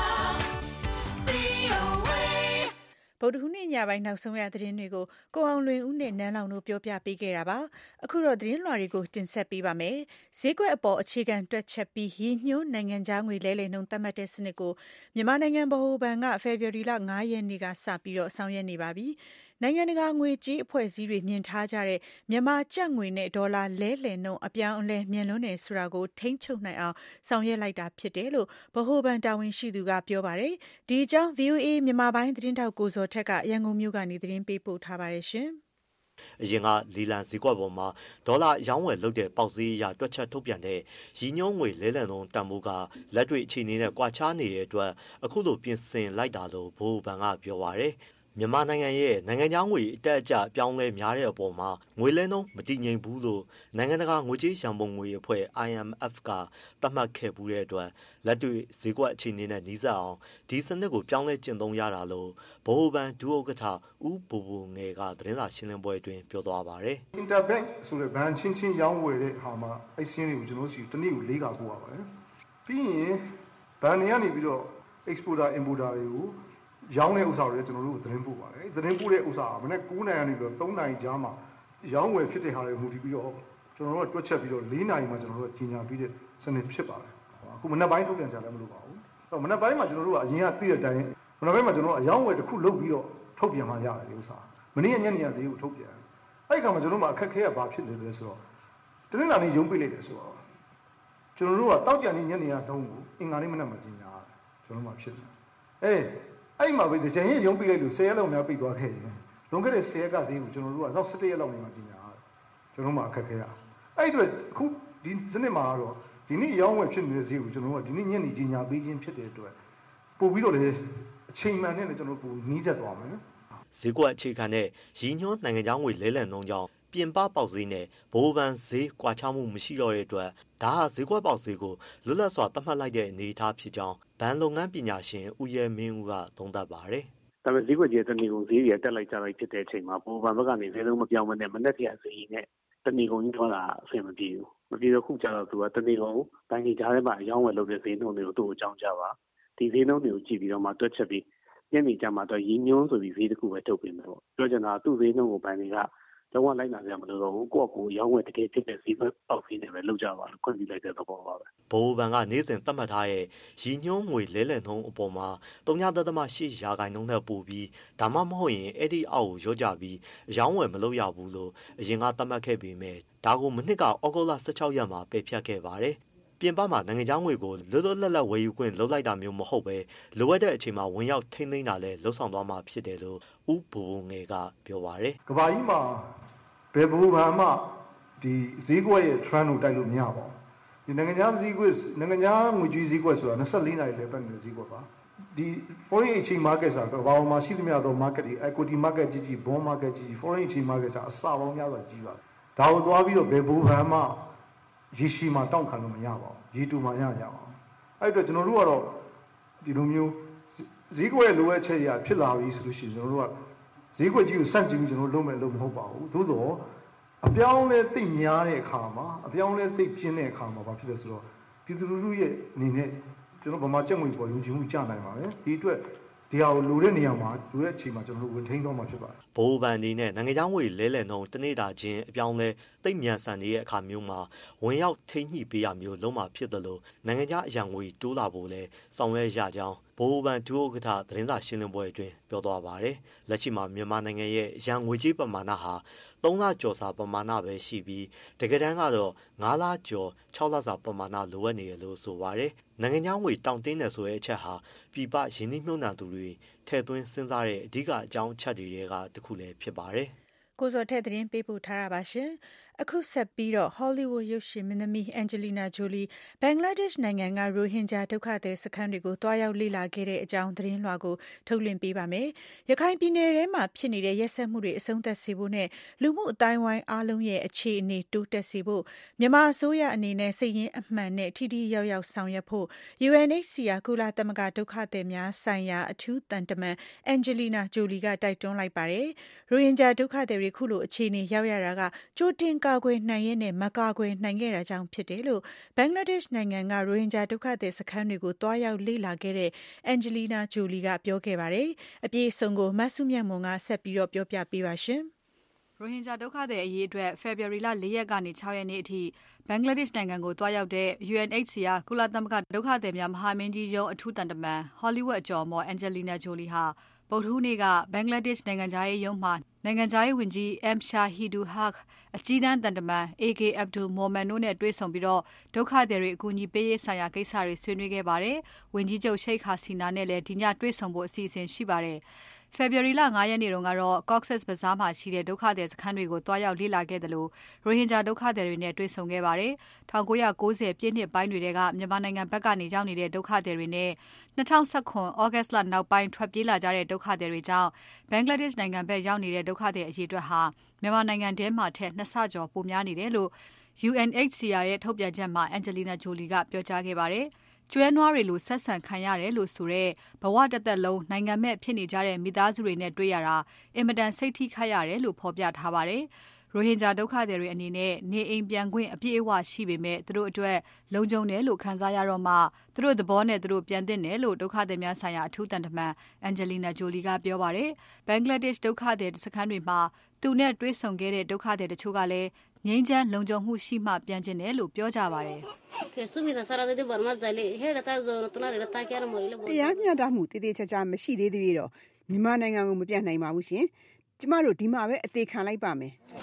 VOA ဗုဒ္ဓဟူးနေ့ညပိုင်းနောက်ဆုံးရသတင်းတွေကိုကိုအောင်လွင်ဦးနဲ့နန်းလောင်တို့ပြောပြပေးခဲ့တာပါအခုတော့သတင်းလွှာတွေကိုတင်ဆက်ပေးပါမယ်ဈေးကွက်အပေါ်အခြေခံတွက်ချက်ပြီးရည်ညွှန်းနိုင်ငံခြားငွေလဲလှယ်နှုန်းသတ်မှတ်တဲ့စနစ်ကိုမြန်မာနိုင်ငံဗဟိုဘဏ်ကဖေဖော်ဝါရီလ9ရက်နေ့ကစပြီးဆောင်ရွက်နေပါပြီနိုင်ငံတကာငွေကြေးအဖွဲ့အစည်းတွေမြင်ထားကြတဲ့မြန်မာကျပ်ငွေနဲ့ဒေါ်လာလဲလှယ်နှုန်းအပြောင်းအလဲမြန်လွန်းနေဆိုတာကိုထိန်းချုပ်နိုင်အောင်ဆောင်ရွက်လိုက်တာဖြစ်တယ်လို့ဗဟိုဘဏ်တာဝန်ရှိသူကပြောပါတယ်ဒီအကြောင်း VOA မြန်မာပိုင်းသတင်းထောက်ကိုဇော်ထက်ကရန်ကုန်မြို့ကနေသတင်းပေးပို့ထားပါတယ်ရှင်အရင်ကလီလန်ဈေးကွက်ပေါ်မှာဒေါ်လာရောင်းဝယ်လုပ်တဲ့ပေါက်ဈေးအရတွက်ချက်ထုတ်ပြန်တဲ့ရည်ညွှန်းငွေလဲလှယ်နှုန်းတန်ဖိုးကလက်တွေ့အခြေအနေနဲ့ကွာခြားနေတဲ့အတွက်အခုလိုပြင်ဆင်လိုက်တာလို့ဗဟိုဘဏ်ကပြောပါတယ်မြန်မာနိုင်ငံရဲ့နိုင်ငံခြားငွေအတက်အကျပြောင်းလဲများတဲ့အပေါ်မှာငွေလဲနှုန်းမတည်ငြိမ်ဘူးလို့နိုင်ငံတကာငွေကြေးရန်ပုံငွေအဖွဲ့ IMF ကသတ်မှတ်ခဲ့ဘူးတဲ့အတွက်လက်တွေ့ဈေးကွက်အခြေအနေနဲ့နှီးစပ်အောင်ဒီစနစ်ကိုပြောင်းလဲကျင့်သုံးရတာလို့ဗဟိုဘဏ်ဒုဥက္ကဋ္ဌဦးဘိုဘိုငယ်ကသတင်းစာရှင်းလင်းပွဲအတွင်းပြောသွားပါတယ်။ Interbank ဆိုတဲ့ဘဏ်ချင်းရောင်းဝယ်တဲ့ဟာမှာအဲ့စင်းတွေကိုကျွန်တော်တို့တနေ့ကို၄ခါပို့ရပါတယ်။ပြီးရင်ဘဏ်တွေကနေပြီးတော့ exporter importer တွေကိုရောင်းတဲ့ဥစ္စာတွေကျွန်တော်တို့သတင်းပို့ပါတယ်။သတင်းပို့တဲ့ဥစ္စာကမနေ့9နိုင်ကနေပြီးတော့3နိုင်ကြားမှာရောင်းဝယ်ဖြစ်တဲ့ဟာတွေမူတည်ပြီးတော့ကျွန်တော်တို့ကတွက်ချက်ပြီးတော့4နိုင်မှာကျွန်တော်တို့ကကြီးညာပြီးတဲ့စနစ်ဖြစ်ပါတယ်။အခုမနေ့ပိုင်းထုတ်ပြန်ကြလည်းမလို့ပါဘူး။အဲ့တော့မနေ့ပိုင်းမှာကျွန်တော်တို့ကအရင်ကသိတဲ့အတိုင်းမနေ့ပိုင်းမှာကျွန်တော်တို့အရောင်းဝယ်တစ်ခုလုပ်ပြီးတော့ထုတ်ပြန်မှရတယ်ဒီဥစ္စာ။မနေ့ညနေကဈေးကိုထုတ်ပြန်။အဲ့ဒီကမှကျွန်တော်တို့ကအခက်ခဲကဘာဖြစ်နေလဲဆိုတော့တနင်္လာနေ့ရုံးပိတ်လိုက်တယ်ဆိုတော့ကျွန်တော်တို့ကတောက်ကြံနေ့ညနေကတုံးကိုအင်္ဂါနေ့မနက်မှာကြီးညာရတယ်ကျွန်တော်တို့မှဖြစ်တယ်။အဲ့မှာပဲကြံရင်ရုံးပိတ်လိုက်လို့10ရက်လောက်များပိတ်သွားခဲ့တယ်။လွန်ခဲ့တဲ့10ရက်ကဈေးကိုကျွန်တော်တို့ကနောက်17ရက်လောက်နေမှကြီးညာရတယ်ကျွန်တော်တို့မှအခက်ခဲရ။အဲ့ဒီအတွက်အခုဒီစနစ်မှာတော့ဒီနေ့ရောင်းဝယ်ဖြစ်နေတဲ့ဈေးကိုကျွန်တော်တို့ကဒီနေ့ညနေကြီးညာပေးခြင်းဖြစ်တဲ့အတွက်ပို့ပြီးတော့လေအချိန်မှန်နဲ့ကျွန်တော်တို့နီးစပ်သွားမယ်နော်ဈေးကွက်အခြေခံတဲ့ရည်ညွှန်းနိုင်ငံခြားငွေလဲလှယ်နှုန်းကြောင့်ပြင်ပပေါက်ဈေးနဲ့ဗဟိုဘဏ်ဈေးကွာခြားမှုမရှိတော့တဲ့အတွက်ဒါဟာဈေးကွက်ပေါက်ဈေးကိုလွတ်လပ်စွာသတ်မှတ်လိုက်တဲ့အနေအထားဖြစ်ကြောင်းဘဏ်လုပ်ငန်းပညာရှင်ဦးရဲမင်းဦးကသုံးသပ်ပါတယ်။ဒါပေမဲ့ဈေးကွက်ကြီးတဏီကုန်ဈေးတွေတက်လိုက်ကြလိုက်ဖြစ်တဲ့အချိန်မှာဗဟိုဘဏ်ဘက်ကနေဈေးလုံးမပြောင်းမနဲ့မနဲ့တရားဈေးနဲ့တဏီကုန်ကြီးထွက်လာအဆင်မပြေဘူး။မပြေတော့ခုကျတော့သူကတဏီကုန်ဘဏ်ကြီးကြားထဲမှာအယောင်းဝယ်လုပ်တဲ့ဈေးနှုန်းတွေကိုသူ့ကိုအကြောင်းကြားပါဒီဈေးနှုန်းတွေကိုကြည့်ပြီးတော့မှတွက်ချက်ပြီးညနေကျမှတော့ရည်ညွှန်းဆိုပြီးဈေးတစ်ခုပဲထုတ်ပေးမယ်ပေါ့ပြောချင်တာသူ့ဈေးနှုန်းကိုဘဏ်တွေကတော့လိုက်လာကြမလို့တော့ကိုယ့်ကိုရောင်းဝယ်တကယ်ဖြစ်တဲ့ဈေးပေါက်ဈေးနဲ့ပဲလုပ်ကြပါလို့ခွင့်ပြုလိုက်တဲ့သဘောပါပဲဗဟိုဘဏ်ကနေ့စဉ်သတ်မှတ်ထားတဲ့ရည်ညွှန်းငွေလဲလှယ်နှုန်းအပေါ်မှာ3.8%နဲ့ပိုပြီးဒါမှမဟုတ်ရင်အဲ့ဒီအောက်ကိုရောကြပြီးအယောင်းဝယ်မလုပ်ရဘူးလို့အရင်ကသတ်မှတ်ခဲ့ပေမဲ့ဒါကိုမနှစ်ကဩဂုတ်လ16ရက်မှာပယ်ဖျက်ခဲ့ပါတယ်ပြင်ပမှာနိုင်ငံခြားငွေကိုလွတ်လွတ်လပ်လပ်ဝယ်ယူခွင့်လုပ်လိုက်တာမျိုးမဟုတ်ပဲလိုအပ်တဲ့အချိန်မှာဝင်ရောက်ထိန်းသိမ်းတာလည်းလှုပ်ဆောင်သွားမှာဖြစ်တယ်လို့ဦးဘိုးငယ်ကပြောပါတယ်ကဘာကြီးမှာဘယ်ဘူဘာမှဒီဈေးကွက်ရဲ့ trend ကိုတိုက်လို့မရပါဘူးဒီနိုင်ငံခြားဈေးကွက်နိုင်ငံခြားငွေကြေးဈေးကွက်ဆိုတာ24နာရီလည်းပတ်နေတဲ့ဈေးကွက်ပါဒီ foreign exchange market ဆိုတာဘာမှရှိသမျှသော market တွေ equity market ကြီးကြီး bond market ကြီးကြီး foreign exchange market ဆိုတာအစပေါင်းများစွာကြီးပါတယ်ဒါကိုသွားပြီးတော့ဘယ်ဘူဘာမှရေရှည်မှာတောင့်ခံလို့မရပါဘူးရေတူမှရကြပါဘူးအဲ့တော့ကျွန်တော်တို့ကတော့ဒီလိုမျိုးဈေးကွက်လိုအပ်ချက်ရဖြစ်လာပြီဆိုလို့ရှိရင်ကျွန်တော်တို့ကဈေးကွက်ကြီးကိုစန့်ကျင်ပြီးကျွန်တော်လုပ်မယ်လို့မဟုတ်ပါဘူးသို့တော့အပြောင်းလဲသိများတဲ့အခါမှာအပြောင်းလဲသိပြင်းတဲ့အခါမှာဘာဖြစ်လဲဆိုတော့ပြည်သူလူထုရဲ့အနေနဲ့ကျွန်တော်ဗမာကျပ်ငွေပေါ်ယုံကြည်မှုကျနိုင်ပါမယ်ဒီအတွက်ဒီဟာကိုလိုတဲ့နေရာမှာလိုတဲ့အချိန်မှာကျွန်တော်တို့ဝင်ထိန်းသွားမှာဖြစ်ပါတယ်ဘိုးဘန်အနေနဲ့နိုင်ငံခြားငွေလဲလှယ်နှုန်းတနေ့တာချင်းအပြောင်းလဲသိမြန်ဆန်နေတဲ့အခါမျိုးမှာဝင်ရောက်ထိန်းညှိပေးရမျိုးလုံးမှာဖြစ်တယ်လို့နိုင်ငံခြားအရန်ငွေတိုးလာဖို့လဲဆောင်ရွက်ရကြောင်းဘိုးဘန်ဒုဥက္ကဋ္ဌသတင်းစာရှင်းလင်းပွဲအတွင်းပြောသွားပါတယ်လက်ရှိမှာမြန်မာနိုင်ငံရဲ့ရန်ငွေကြေးပမာဏဟာ3လကျော်စာပမာဏပဲရှိပြီးတကယ်တမ်းကတော့9လကျော်6လစာပမာဏလိုအပ်နေတယ်လို့ဆိုပါတယ်နိုင်ငံခြားငွေတောင့်တင်းတယ်ဆိုတဲ့အချက်ဟာပြည်ပရင်းနှီးမြှုပ်နှံသူတွေထည့်သွင်းစဉ်းစားတဲ့အဓိကအကြောင်းချက်တွေကတစ်ခုလည်းဖြစ်ပါတယ်ကိုစောထက်သတင်းပေးပို့ထားတာပါရှင်အခုဆက်ပြီးတော့ Hollywood ရုပ်ရှင်မင်းသမီး Angelina Jolie ဘင်္ဂလားဒေ့ရှ်နိုင်ငံကရိုဟင်ဂျာဒုက္ခသည်စခန်းတွေကိုတွားရောက်လေ့လာခဲ့တဲ့အကြောင်းသတင်းလွှာကိုထုတ်လွှင့်ပေးပါမယ်။ရခိုင်ပြည်နယ်ထဲမှာဖြစ်နေတဲ့ရက်စက်မှုတွေအဆုံးသတ်စေဖို့နဲ့လူမှုအတိုင်းဝိုင်းအားလုံးရဲ့အခြေအနေတိုးတက်စေဖို့မြန်မာအစိုးရအနေနဲ့စိတ်ရင်းအမှန်နဲ့ထိထိရောက်ရောက်ဆောင်ရွက်ဖို့ UNHCR ကုလသမဂ္ဂဒုက္ခသည်များဆိုင်ရာအထူးတန်တမန် Angelina Jolie ကတိုက်တွန်းလိုက်ပါတယ်။ရိုဟင်ဂျာဒုက္ခသည်တွေခုလိုအခြေအနေရောက်ရတာကကြိုတင်ကာကွယ်နိုင်ရနဲ့မကာကွယ်နိုင်ခဲ့တာကြောင့်ဖြစ်တယ်လို့ဘင်္ဂလားဒေ့ရှ်နိုင်ငံကရိုဟင်ဂျာဒုက္ခသည်စခန်းတွေကိုတွားရောက်လေ့လာခဲ့တဲ့ Angelina Jolie ကပြောခဲ့ပါတယ်။အပြည့်အစုံကိုမဆုမြတ်မွန်ကဆက်ပြီးတော့ပြောပြပေးပါရှင်။ရိုဟင်ဂျာဒုက္ခသည်အရေးအတွက် February လ4ရက်ကနေ6ရက်နေ့အထိဘင်္ဂလားဒေ့ရှ်နိုင်ငံကိုတွားရောက်တဲ့ UNHCR ကုလသမဂ္ဂဒုက္ခသည်များမဟာမင်းကြီးရုံးအထူးတန်တမန် Hollywood အကျော်အမော် Angelina Jolie ဟာဗုဒ္ဓဟူးနေ့ကဘင်္ဂလားဒေ့ရှ်နိုင်ငံသားရေးရုံးမှာနိုင်ငံသားရေးဝန်ကြီး M Shahidul Haq အကြီးတန်းတန်တမန် AK Abdul Momen တို့နဲ့တွေ့ဆုံပြီးတော့ဒုက္ခသည်တွေအကူအညီပေးရေးဆိုင်ရာကိစ္စတွေဆွေးနွေးခဲ့ပါတယ်။ဝန်ကြီးချုပ် Sheikh Hasina နဲ့လည်းဒီညတွေ့ဆုံဖို့အစီအစဉ်ရှိပါတယ်။ February လ9ရက်နေ့တုန်းကတော့ Cox's Bazar မှာရှိတဲ့ဒုက္ခသည်စခန်းတွေကိုတွားရောက်လေ့လာခဲ့တယ်လို့ရိုဟင်ဂျာဒုက္ခသည်တွေနဲ့တွေ့ဆုံခဲ့ပါတယ်။1990ပြည့်နှစ်ပိုင်းတွေကမြန်မာနိုင်ငံဘက်ကနေရောက်နေတဲ့ဒုက္ခသည်တွေနဲ့2019 August လနောက်ပိုင်းထွက်ပြေးလာကြတဲ့ဒုက္ခသည်တွေကြောင့်ဘင်္ဂလားဒေ့ရှ်နိုင်ငံဘက်ရောက်နေတဲ့ဒုက္ခသည်အရေအတွက်ဟာမြန်မာနိုင်ငံထဲမှာထက်2ဆကျော်ပိုများနေတယ်လို့ UNHCR ရဲ့ထုတ်ပြန်ချက်မှာ Angelina Jolie ကပြောကြားခဲ့ပါတယ်။ကျွဲနွားတွေလိုဆက်ဆံခံရတယ်လို့ဆိုတဲ့ဘဝတစ်သက်လုံးနိုင်ငံမဲ့ဖြစ်နေကြတဲ့မိသားစုတွေနဲ့တွေ့ရတာအင်မတန်စိတ်ထိခိုက်ရတယ်လို့ဖော်ပြထားပါတယ်။ရိုဟင်ဂျာဒုက္ခသည်တွေအနေနဲ့နေအိမ်ပြန်ခွင့်အပြည့်အဝရှိပေမဲ့သူတို့အတွက်လုံခြုံတယ်လို့ခံစားရတော့မှသူတို့သဘောနဲ့သူတို့ပြန်သင့်တယ်လို့ဒုက္ခသည်များဆိုင်ရာအထူးတန်တမန် Angelina Jolie ကပြောပါတယ်။ဘင်္ဂလားဒေ့ရှ်ဒုက္ခသည်စခန်းတွေမှာသူနဲ့တွေ့ဆုံခဲ့တဲ့ဒုက္ခသည်တချို့ကလည်းငြိမ်းချမ်းလုံခြုံမှုရှိမှပြန်ကျင်တယ်လို့ပြောကြပါတယ်။တရားမျှတမှုတည်တည်ချာချာမရှိသေးသေးတော့မြန်မာနိုင်ငံကိုမပြန်နိုင်ပါဘူးရှင်။ကျမတို့ဒီမှာပဲအသေးခံလိုက်ပါမယ်။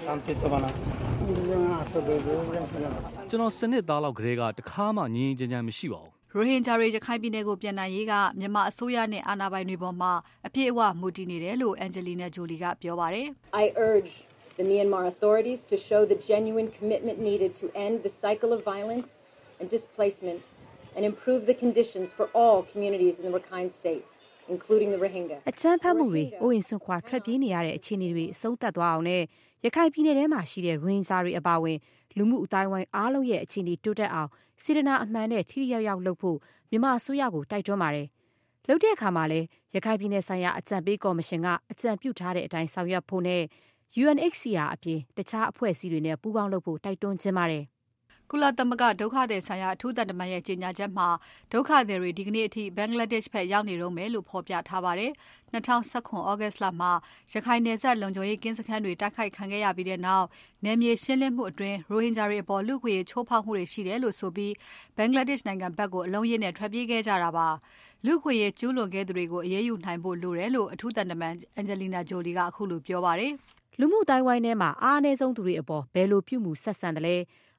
ကျွန်တော်စနစ်သားလောက်ကလေးကတခါမှငြင်းငြင်းချမ်းမရှိပါဘူး။ရိုဟင်ဂျာတွေရခိုင်ပြည်နယ်ကိုပြန်နိုင်ရေးကမြန်မာအစိုးရနဲ့အာဏာပိုင်တွေပေါ်မှာအပြည့်အဝမူတည်နေတယ်လို့ Angelina Jolie ကပြောပါတယ်။ I urge the Myanmar authorities to show the genuine commitment needed to end the cycle of violence and displacement and improve the conditions for all communities in the Rakhine State, including the Rohingya. အချမ်းဖတ်မှုတွေအိုးအိမ်ဆွန့်ခွာထွက်ပြေးနေရတဲ့အခြေအနေတွေအဆုံးသတ်သွားအောင်နဲ့ရခိုင်ပြည်နယ်ထဲမှာရှိတဲ့ရိုဟင်ဂျာတွေအပါအဝင်လူမှုအတိုင်းဝိုင်းအားလုံးရဲ့အခြေအနေတိုးတက်အောင်စေတနာအမှန်နဲ့ထိထိရောက်ရောက်လုပ်ဖို့မြန်မာအစိုးရကိုတိုက်တွန်းပါတယ်။လုပ်တဲ့အခါမှာလည်းရခိုင်ပြည်နယ်ဆိုင်ရာအကြံပေးကော်မရှင်ကအကြံပြုထားတဲ့အတိုင်းဆောင်ရွက်ဖို့နဲ့ UNHCR အပြင်တခြားအဖွဲ့အစည်းတွေနဲ့ပူးပေါင်းလုပ်ဖို့တိုက်တွန်းခြင်းပါတယ်။ကုလသမဂ္ဂဒုက္ခသည်ဆိုင်ရာအထူးတန်တမန်ရဲ့ကြေညာချက်မှာဒုက္ခသည်တွေဒီကနေ့အထိဘင်္ဂလားဒေ့ရှ်ဘက်ရောက်နေတော့မယ်လို့ဖော်ပြထားပါတယ်။2019 August လမှာရခိုင်နယ်စပ်လုံခြုံရေးကင်းစခန်းတွေတိုက်ခိုက်ခံခဲ့ရပြီးတဲ့နောက်နယ်မြေရှင်းလင်းမှုအတွင်းရိုဟင်ဂျာတွေအပေါ်လူ့အခွင့်အရေးချိုးဖောက်မှုတွေရှိတယ်လို့ဆိုပြီးဘင်္ဂလားဒေ့ရှ်နိုင်ငံဘက်ကိုအလုံးရင်းနဲ့ထွက်ပြေးခဲ့ကြတာပါ။လူ့အခွင့်အရေးကျူးလွန်ခဲ့သူတွေကိုအရေးယူနိုင်ဖို့လိုတယ်လို့အထူးတန်တမန် Angelina Jolie ကအခုလိုပြောပါတယ်။လူမှုတိုင်းဝိုင်းထဲမှာအားအနည်းဆုံးသူတွေအပေါ်ဘယ်လိုပြုမှုဆက်ဆံတယ်လဲ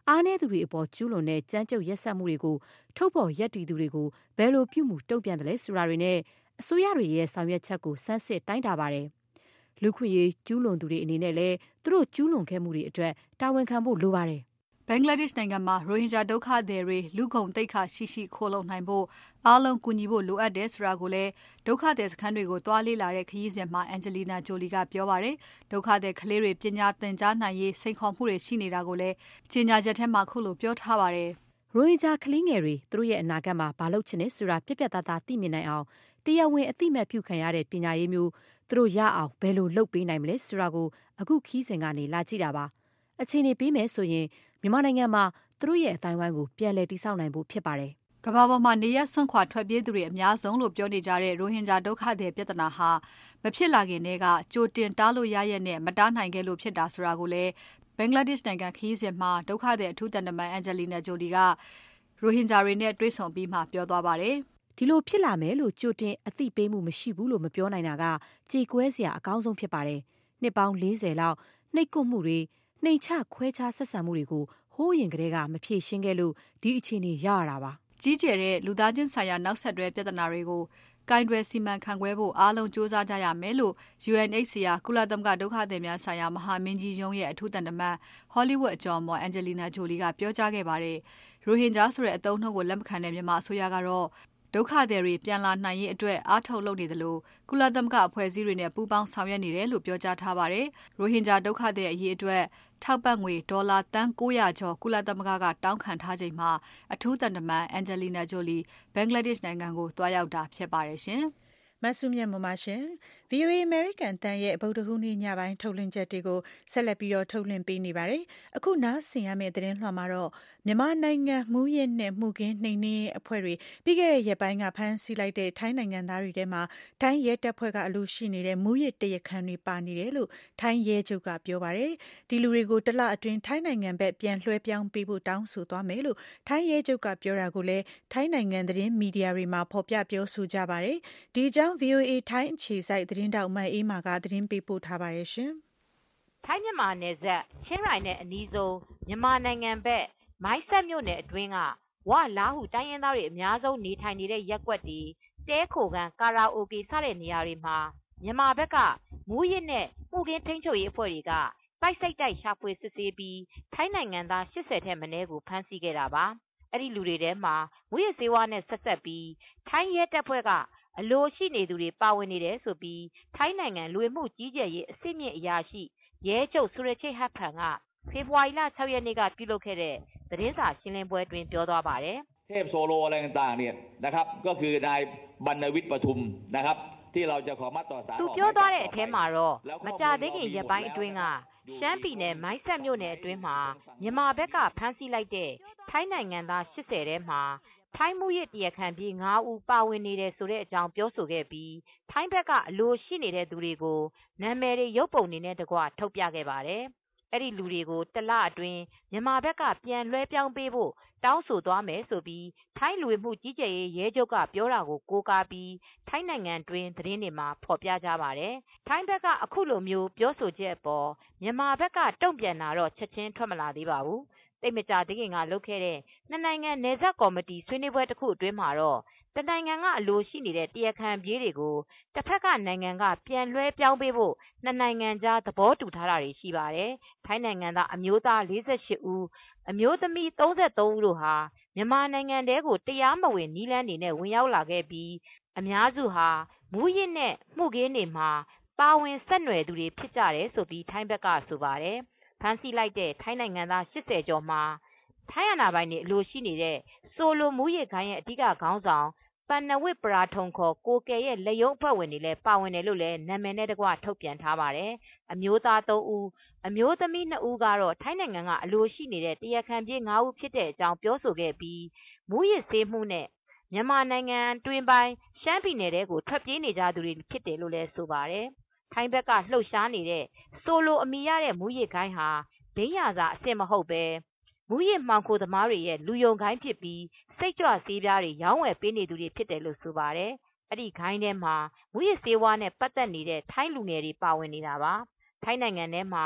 အားနည်းသူတွေအပေါ်ကျူးလွန်တဲ့ကြမ်းကြုတ်ရက်စက်မှုတွေကိုထုတ်ဖော်ရပ်တည်သူတွေကိုဘယ်လိုပြုမှုတုံ့ပြန်တယ်လဲဆိုတာတွေနဲ့အစိုးရတွေရဲ့ဆောင်ရွက်ချက်ကိုစမ်းစစ်တိုင်းတာပါတယ်။လူခွင့်ရေးကျူးလွန်သူတွေအနေနဲ့လည်းသူတို့ကျူးလွန်ခဲ့မှုတွေအတွက်တာဝန်ခံဖို့လိုပါတယ်။ဘင်္ဂလားဒေ့ရှ်နိုင်ငံမှာရိုဟင်ဂျာဒုက္ခသည်တွေလူ့ဂုဏ်သိက္ခာရှိရှိခိုးလုံနိုင်ဖို့အားလုံးကူညီဖို့လိုအပ်တယ်ဆိုတာကိုလည်းဒုက္ခသည်စခန်းတွေကိုတွားလေ့လာတဲ့ခရီးစဉ်မှာအန်ဂျလီနာဂျိုလီကပြောပါတယ်။ဒုက္ခသည်ကလေးတွေပညာသင်ကြားနိုင်ရေးစိန်ခေါ်မှုတွေရှိနေတာကိုလည်းကြေညာချက်ထဲမှာခုလိုပြောထားပါတယ်။ရိုဟင်ဂျာကလေးငယ်တွေသူတို့ရဲ့အနာဂတ်မှာဘာလုပ်ချင်လဲဆိုတာပြတ်ပြတ်သားသားသိမြင်နိုင်အောင်တရားဝင်အသိမဲ့ပြုခံရတဲ့ပညာရေးမျိုးသူတို့ရအောင်ဘယ်လိုလုပ်ပေးနိုင်မလဲဆိုတာကိုအခုခီးစဉ်ကနေလာကြည့်တာပါ။အခြေအနေပေးမယ်ဆိုရင်မြန်မာနိုင်ငံမှာသူတို့ရဲ့အတိုင်းဝိုင်းကိုပြန်လည်တည်ဆောက်နိုင်ဖို့ဖြစ်ပါတယ်။ကမ္ဘာပေါ်မှာနေရက်ဆွန့်ခွာထွက်ပြေးသူတွေအများဆုံးလို့ပြောနေကြတဲ့ရိုဟင်ဂျာဒုက္ခသည်ပြဿနာဟာမဖြစ်လာခင်တည်းကကြိုတင်တားလို့ရရက်နဲ့မတားနိုင်ခဲ့လို့ဖြစ်တာဆိုတာကိုလည်းဘင်္ဂလားဒေ့ရှ်နိုင်ငံခရီးစဉ်မှာဒုက္ခသည်အထူးတန်တမန်အန်ဂျလီနာဂျိုလီကရိုဟင်ဂျာတွေနဲ့တွေ့ဆုံပြီးမှပြောသွားပါတယ်။ဒီလိုဖြစ်လာမယ်လို့ကြိုတင်အသိပေးမှုမရှိဘူးလို့မပြောနိုင်တာကကြေကွဲစရာအကောင်းဆုံးဖြစ်ပါတယ်။နှစ်ပေါင်း40လောက်နှိပ်ကွပ်မှုတွေနှိမ်ချခွဲခြားဆက်ဆံမှုတွေကိုဟိုးရင်ကလေးကမဖြေရှင်းခဲ့လို့ဒီအခြေအနေရတာပါကြီးကျယ်တဲ့လူသားချင်းဆိုင်ရာနောက်ဆက်တွဲပြဿနာတွေကိုကိုင်တွယ်စီမံခန့်ခွဲဖို့အားလုံးစ조사ကြရမယ်လို့ UNHCR ကုလသမဂ္ဂဒုက္ခသည်များဆိုင်ရာမဟာမင်းကြီးရုံးရဲ့အထူးတန်တမန် Hollywood အကျော်မော် Angelina Jolie ကပြောကြားခဲ့ပါတယ်။ရိုဟင်ဂျာဆိုတဲ့အသုံးအနှုန်းကိုလက်မခံတဲ့မြန်မာအစိုးရကတော့ဒုက္ခသည်တွေပြန်လာနိုင်ရေးအတွက်အားထုတ်လုပ်နေတယ်လို့ကုလသမဂ္ဂအဖွဲ့အစည်းတွေနဲ့ပူးပေါင်းဆောင်ရွက်နေတယ်လို့ပြောကြားထားပါတယ်။ရိုဟင်ဂျာဒုက္ခသည်အရေးအတွက်ထောက်ပံ့ငွေဒေါ်လာသန်း900ကျော်ကုလသမဂ္ဂကတောင်းခံထားချိန်မှာအထူးတန်တမန်အန်ဂျလီနာဂျိုလီဘင်္ဂလားဒေ့ရှ်နိုင်ငံကိုတွားရောက်တာဖြစ်ပါတယ်ရှင်။မဆုမြတ်မမရှင် VOA American တန်ရဲ့ဗုဒ္ဓဟူးနေ့ညပိုင်းထုတ်လွှင့်ချက်တွေကိုဆက်လက်ပြီးတော့ထုတ်လွှင့်ပေးနေပါတယ်။အခုနားဆင်ရမယ့်သတင်းလွှာမှာတော့မြန်မာနိုင်ငံမှုရစ်နဲ့မှုကင်းနှိမ်နင်းအဖွဲ့တွေပြီးခဲ့တဲ့ရက်ပိုင်းကဖမ်းဆီးလိုက်တဲ့ထိုင်းနိုင်ငံသားတွေထဲမှာထိုင်းရဲတပ်ဖွဲ့ကအလို့ရှိနေတဲ့မှုရစ်တရားခံတွေပါနေတယ်လို့ထိုင်းရဲချုပ်ကပြောပါတယ်။ဒီလူတွေကိုတလအတွင်းထိုင်းနိုင်ငံဘက်ပြန်လွှဲပြောင်းပေးဖို့တောင်းဆိုသွားမယ်လို့ထိုင်းရဲချုပ်ကပြောတာကိုလည်းထိုင်းနိုင်ငံသတင်းမီဒီယာတွေမှာဖော်ပြပြောဆိုကြပါတယ်။ဒီကြောင့် VOA ထိုင်းအခြေစိုက်သတင်းတောက်မတ်အေးမာကသတင်းပေးပို့ထားပါတယ်ရှင်။ထိုင်းမြန်မာနယ်စပ်ချင်းရိုင်နဲ့အနီးဆုံးမြန်မာနိုင်ငံဘက်မိုင်းဆက်မြို့နယ်အတွင်းကဝလာဟုတိုင်းရင်းသားတွေအများဆုံးနေထိုင်နေတဲ့ရပ်ကွက်တွေတဲခိုကန်ကာရာအိုကေစတဲ့နေရာတွေမှာမြန်မာဘက်ကမူးယစ်နဲ့မှုခင်းထိန်းချုပ်ရေးအဖွဲ့တွေကတိုက်စိတ်တိုက်ရှာဖွေစစ်ဆေးပြီးထိုင်းနိုင်ငံသား80ထက်မနည်းကိုဖမ်းဆီးခဲ့တာပါ။အဲ့ဒီလူတွေထဲမှာမူးယစ်ဆေးဝါးနဲ့ဆက်ဆက်ပြီးထိုင်းရဲတပ်ဖွဲ့ကအလိုရှိနေသူတွေပါဝင်နေတယ်ဆိုပြီးထိုင်းနိုင်ငံလူဝင်မှုကြီးကြပ်ရေးအဆင့်မြင့်အရာရှိရဲချုပ်ဆူရချိတ်ဟတ်ဖန်ကဖေဖော်ဝါရီလ6ရက်နေ့ကပြုလုပ်ခဲ့တဲ့သတင်းစာရှင်းလင်းပွဲတွင်ပြောသွားပါတယ်เทพโซโลอะไรต่างๆเนี่ยนะครับก็คือนายบรรณวิทย์ปทุมนะครับที่เราจะขอมาต่อสารသူပြောသွားတဲ့အထဲမှာတော့မကြသေးခင်ရက်ပိုင်းအတွင်းကရှမ်းပြည်နယ်မိုင်းဆက်မြို့နယ်အတွင်းမှာမြန်မာဘက်ကဖမ်းဆီးလိုက်တဲ့ထိုင်းနိုင်ငံသား80ထဲမှာထိုင်းမှုရစ်တရားခံပြေး9ဦးပါဝင်နေတယ်ဆိုတဲ့အကြောင်းပြောဆိုခဲ့ပြီးထိုင်းဘက်ကအလိုရှိနေတဲ့သူတွေကိုနာမည်တွေရုပ်ပုံတွေနဲ့တကွထုတ်ပြခဲ့ပါတယ်။အဲ့ဒီလူတွေကိုတလအတွင်းမြန်မာဘက်ကပြန်လွှဲပြောင်းပေးဖို့တောင်းဆိုသွားမယ်ဆိုပြီးထိုင်းလူဝင်မှုကြီးကြပ်ရေးရဲချုပ်ကပြောတာကိုကိုးကားပြီးထိုင်းနိုင်ငံတွင်းသတင်းတွေမှာဖော်ပြကြပါတယ်။ထိုင်းဘက်ကအခုလိုမျိုးပြောဆိုချက်အပေါ်မြန်မာဘက်ကတုံ့ပြန်တာတော့ချက်ချင်းထွက်မလာသေးပါဘူး။တိတ်မကြသေးခင်ကလုပ်ခဲ့တဲ့နှစ်နိုင်ငံနယ်စပ်ကော်မတီဆွေးနွေးပွဲတစ်ခုအတွင်းမှာတော့တနိုင်ငံကအလိုရှိနေတဲ့တရားခံပြေးတွေကိုတစ်ဖက်ကနိုင်ငံကပြန်လွှဲပြောင်းပေးဖို့နှစ်နိုင်ငံကြားသဘောတူထားတာတွေရှိပါတယ်။ထိုင်းနိုင်ငံသားအမျိုးသား48ဦးအမျိုးသမီး33ဦးတို့ဟာမြန်မာနိုင်ငံထဲကိုတရားမဝင်နည်းလမ်းတွေနဲ့ဝင်ရောက်လာခဲ့ပြီးအများစုဟာမူရစ်နဲ့မှုခင်းတွေမှာပါဝင်ဆက်နွယ်သူတွေဖြစ်ကြတယ်ဆိုပြီးထိုင်းဘက်ကဆိုပါတယ်။ဖမ်းဆီးလိုက်တဲ့ထိုင်းနိုင်ငံသား80ကျော်မှာထိုင်းအာဏာပိုင်တွေအလိုရှိနေတဲ့ဆိုလိုမူရစ်ခိုင်းရဲ့အဓိကခေါင်းဆောင်ပဏ္ဏဝစ်ပရာထုံခေါ်ကိုကယ်ရဲ့လက်ရုံးအဖွဲ့ဝင်တွေလည်းပါဝင်တယ်လို့လည်းနာမည်နဲ့တကွထုတ်ပြန်ထားပါတယ်။အမျိုးသား3ဦးအမျိုးသမီး2ဦးကတော့ထိုင်းနိုင်ငံကအလိုရှိနေတဲ့တရားခံပြေး9ဦးဖြစ်တဲ့အကြောင်းပြောဆိုခဲ့ပြီးမူရစ်ဆေးမှုနဲ့မြန်မာနိုင်ငံတွင်းပိုင်းရှမ်းပြည်နယ်တဲကိုထွက်ပြေးနေကြသူတွေဖြစ်တယ်လို့လည်းဆိုပါတယ်။ထိုင်းဘက်ကလှုပ်ရှားနေတဲ့ဆိုလိုအမိရတဲ့မူရစ်ခိုင်းဟာဘိန်းရစာအစ်စ်မဟုတ်ပဲမူရစ်မှောင်ခိုသမားတွေရဲ့လူယုံခိုင်းဖြစ်ပြီးစိတ်ကြွဆေးပြားတွေရောင်းဝယ်ပေးနေသူတွေဖြစ်တယ်လို့ဆိုပါတယ်။အဲ့ဒီခိုင်းထဲမှာမူရစ်ဆေးဝါးနဲ့ပတ်သက်နေတဲ့ထိုင်းလူငယ်တွေပါဝင်နေတာပါ။ထိုင်းနိုင်ငံထဲမှာစ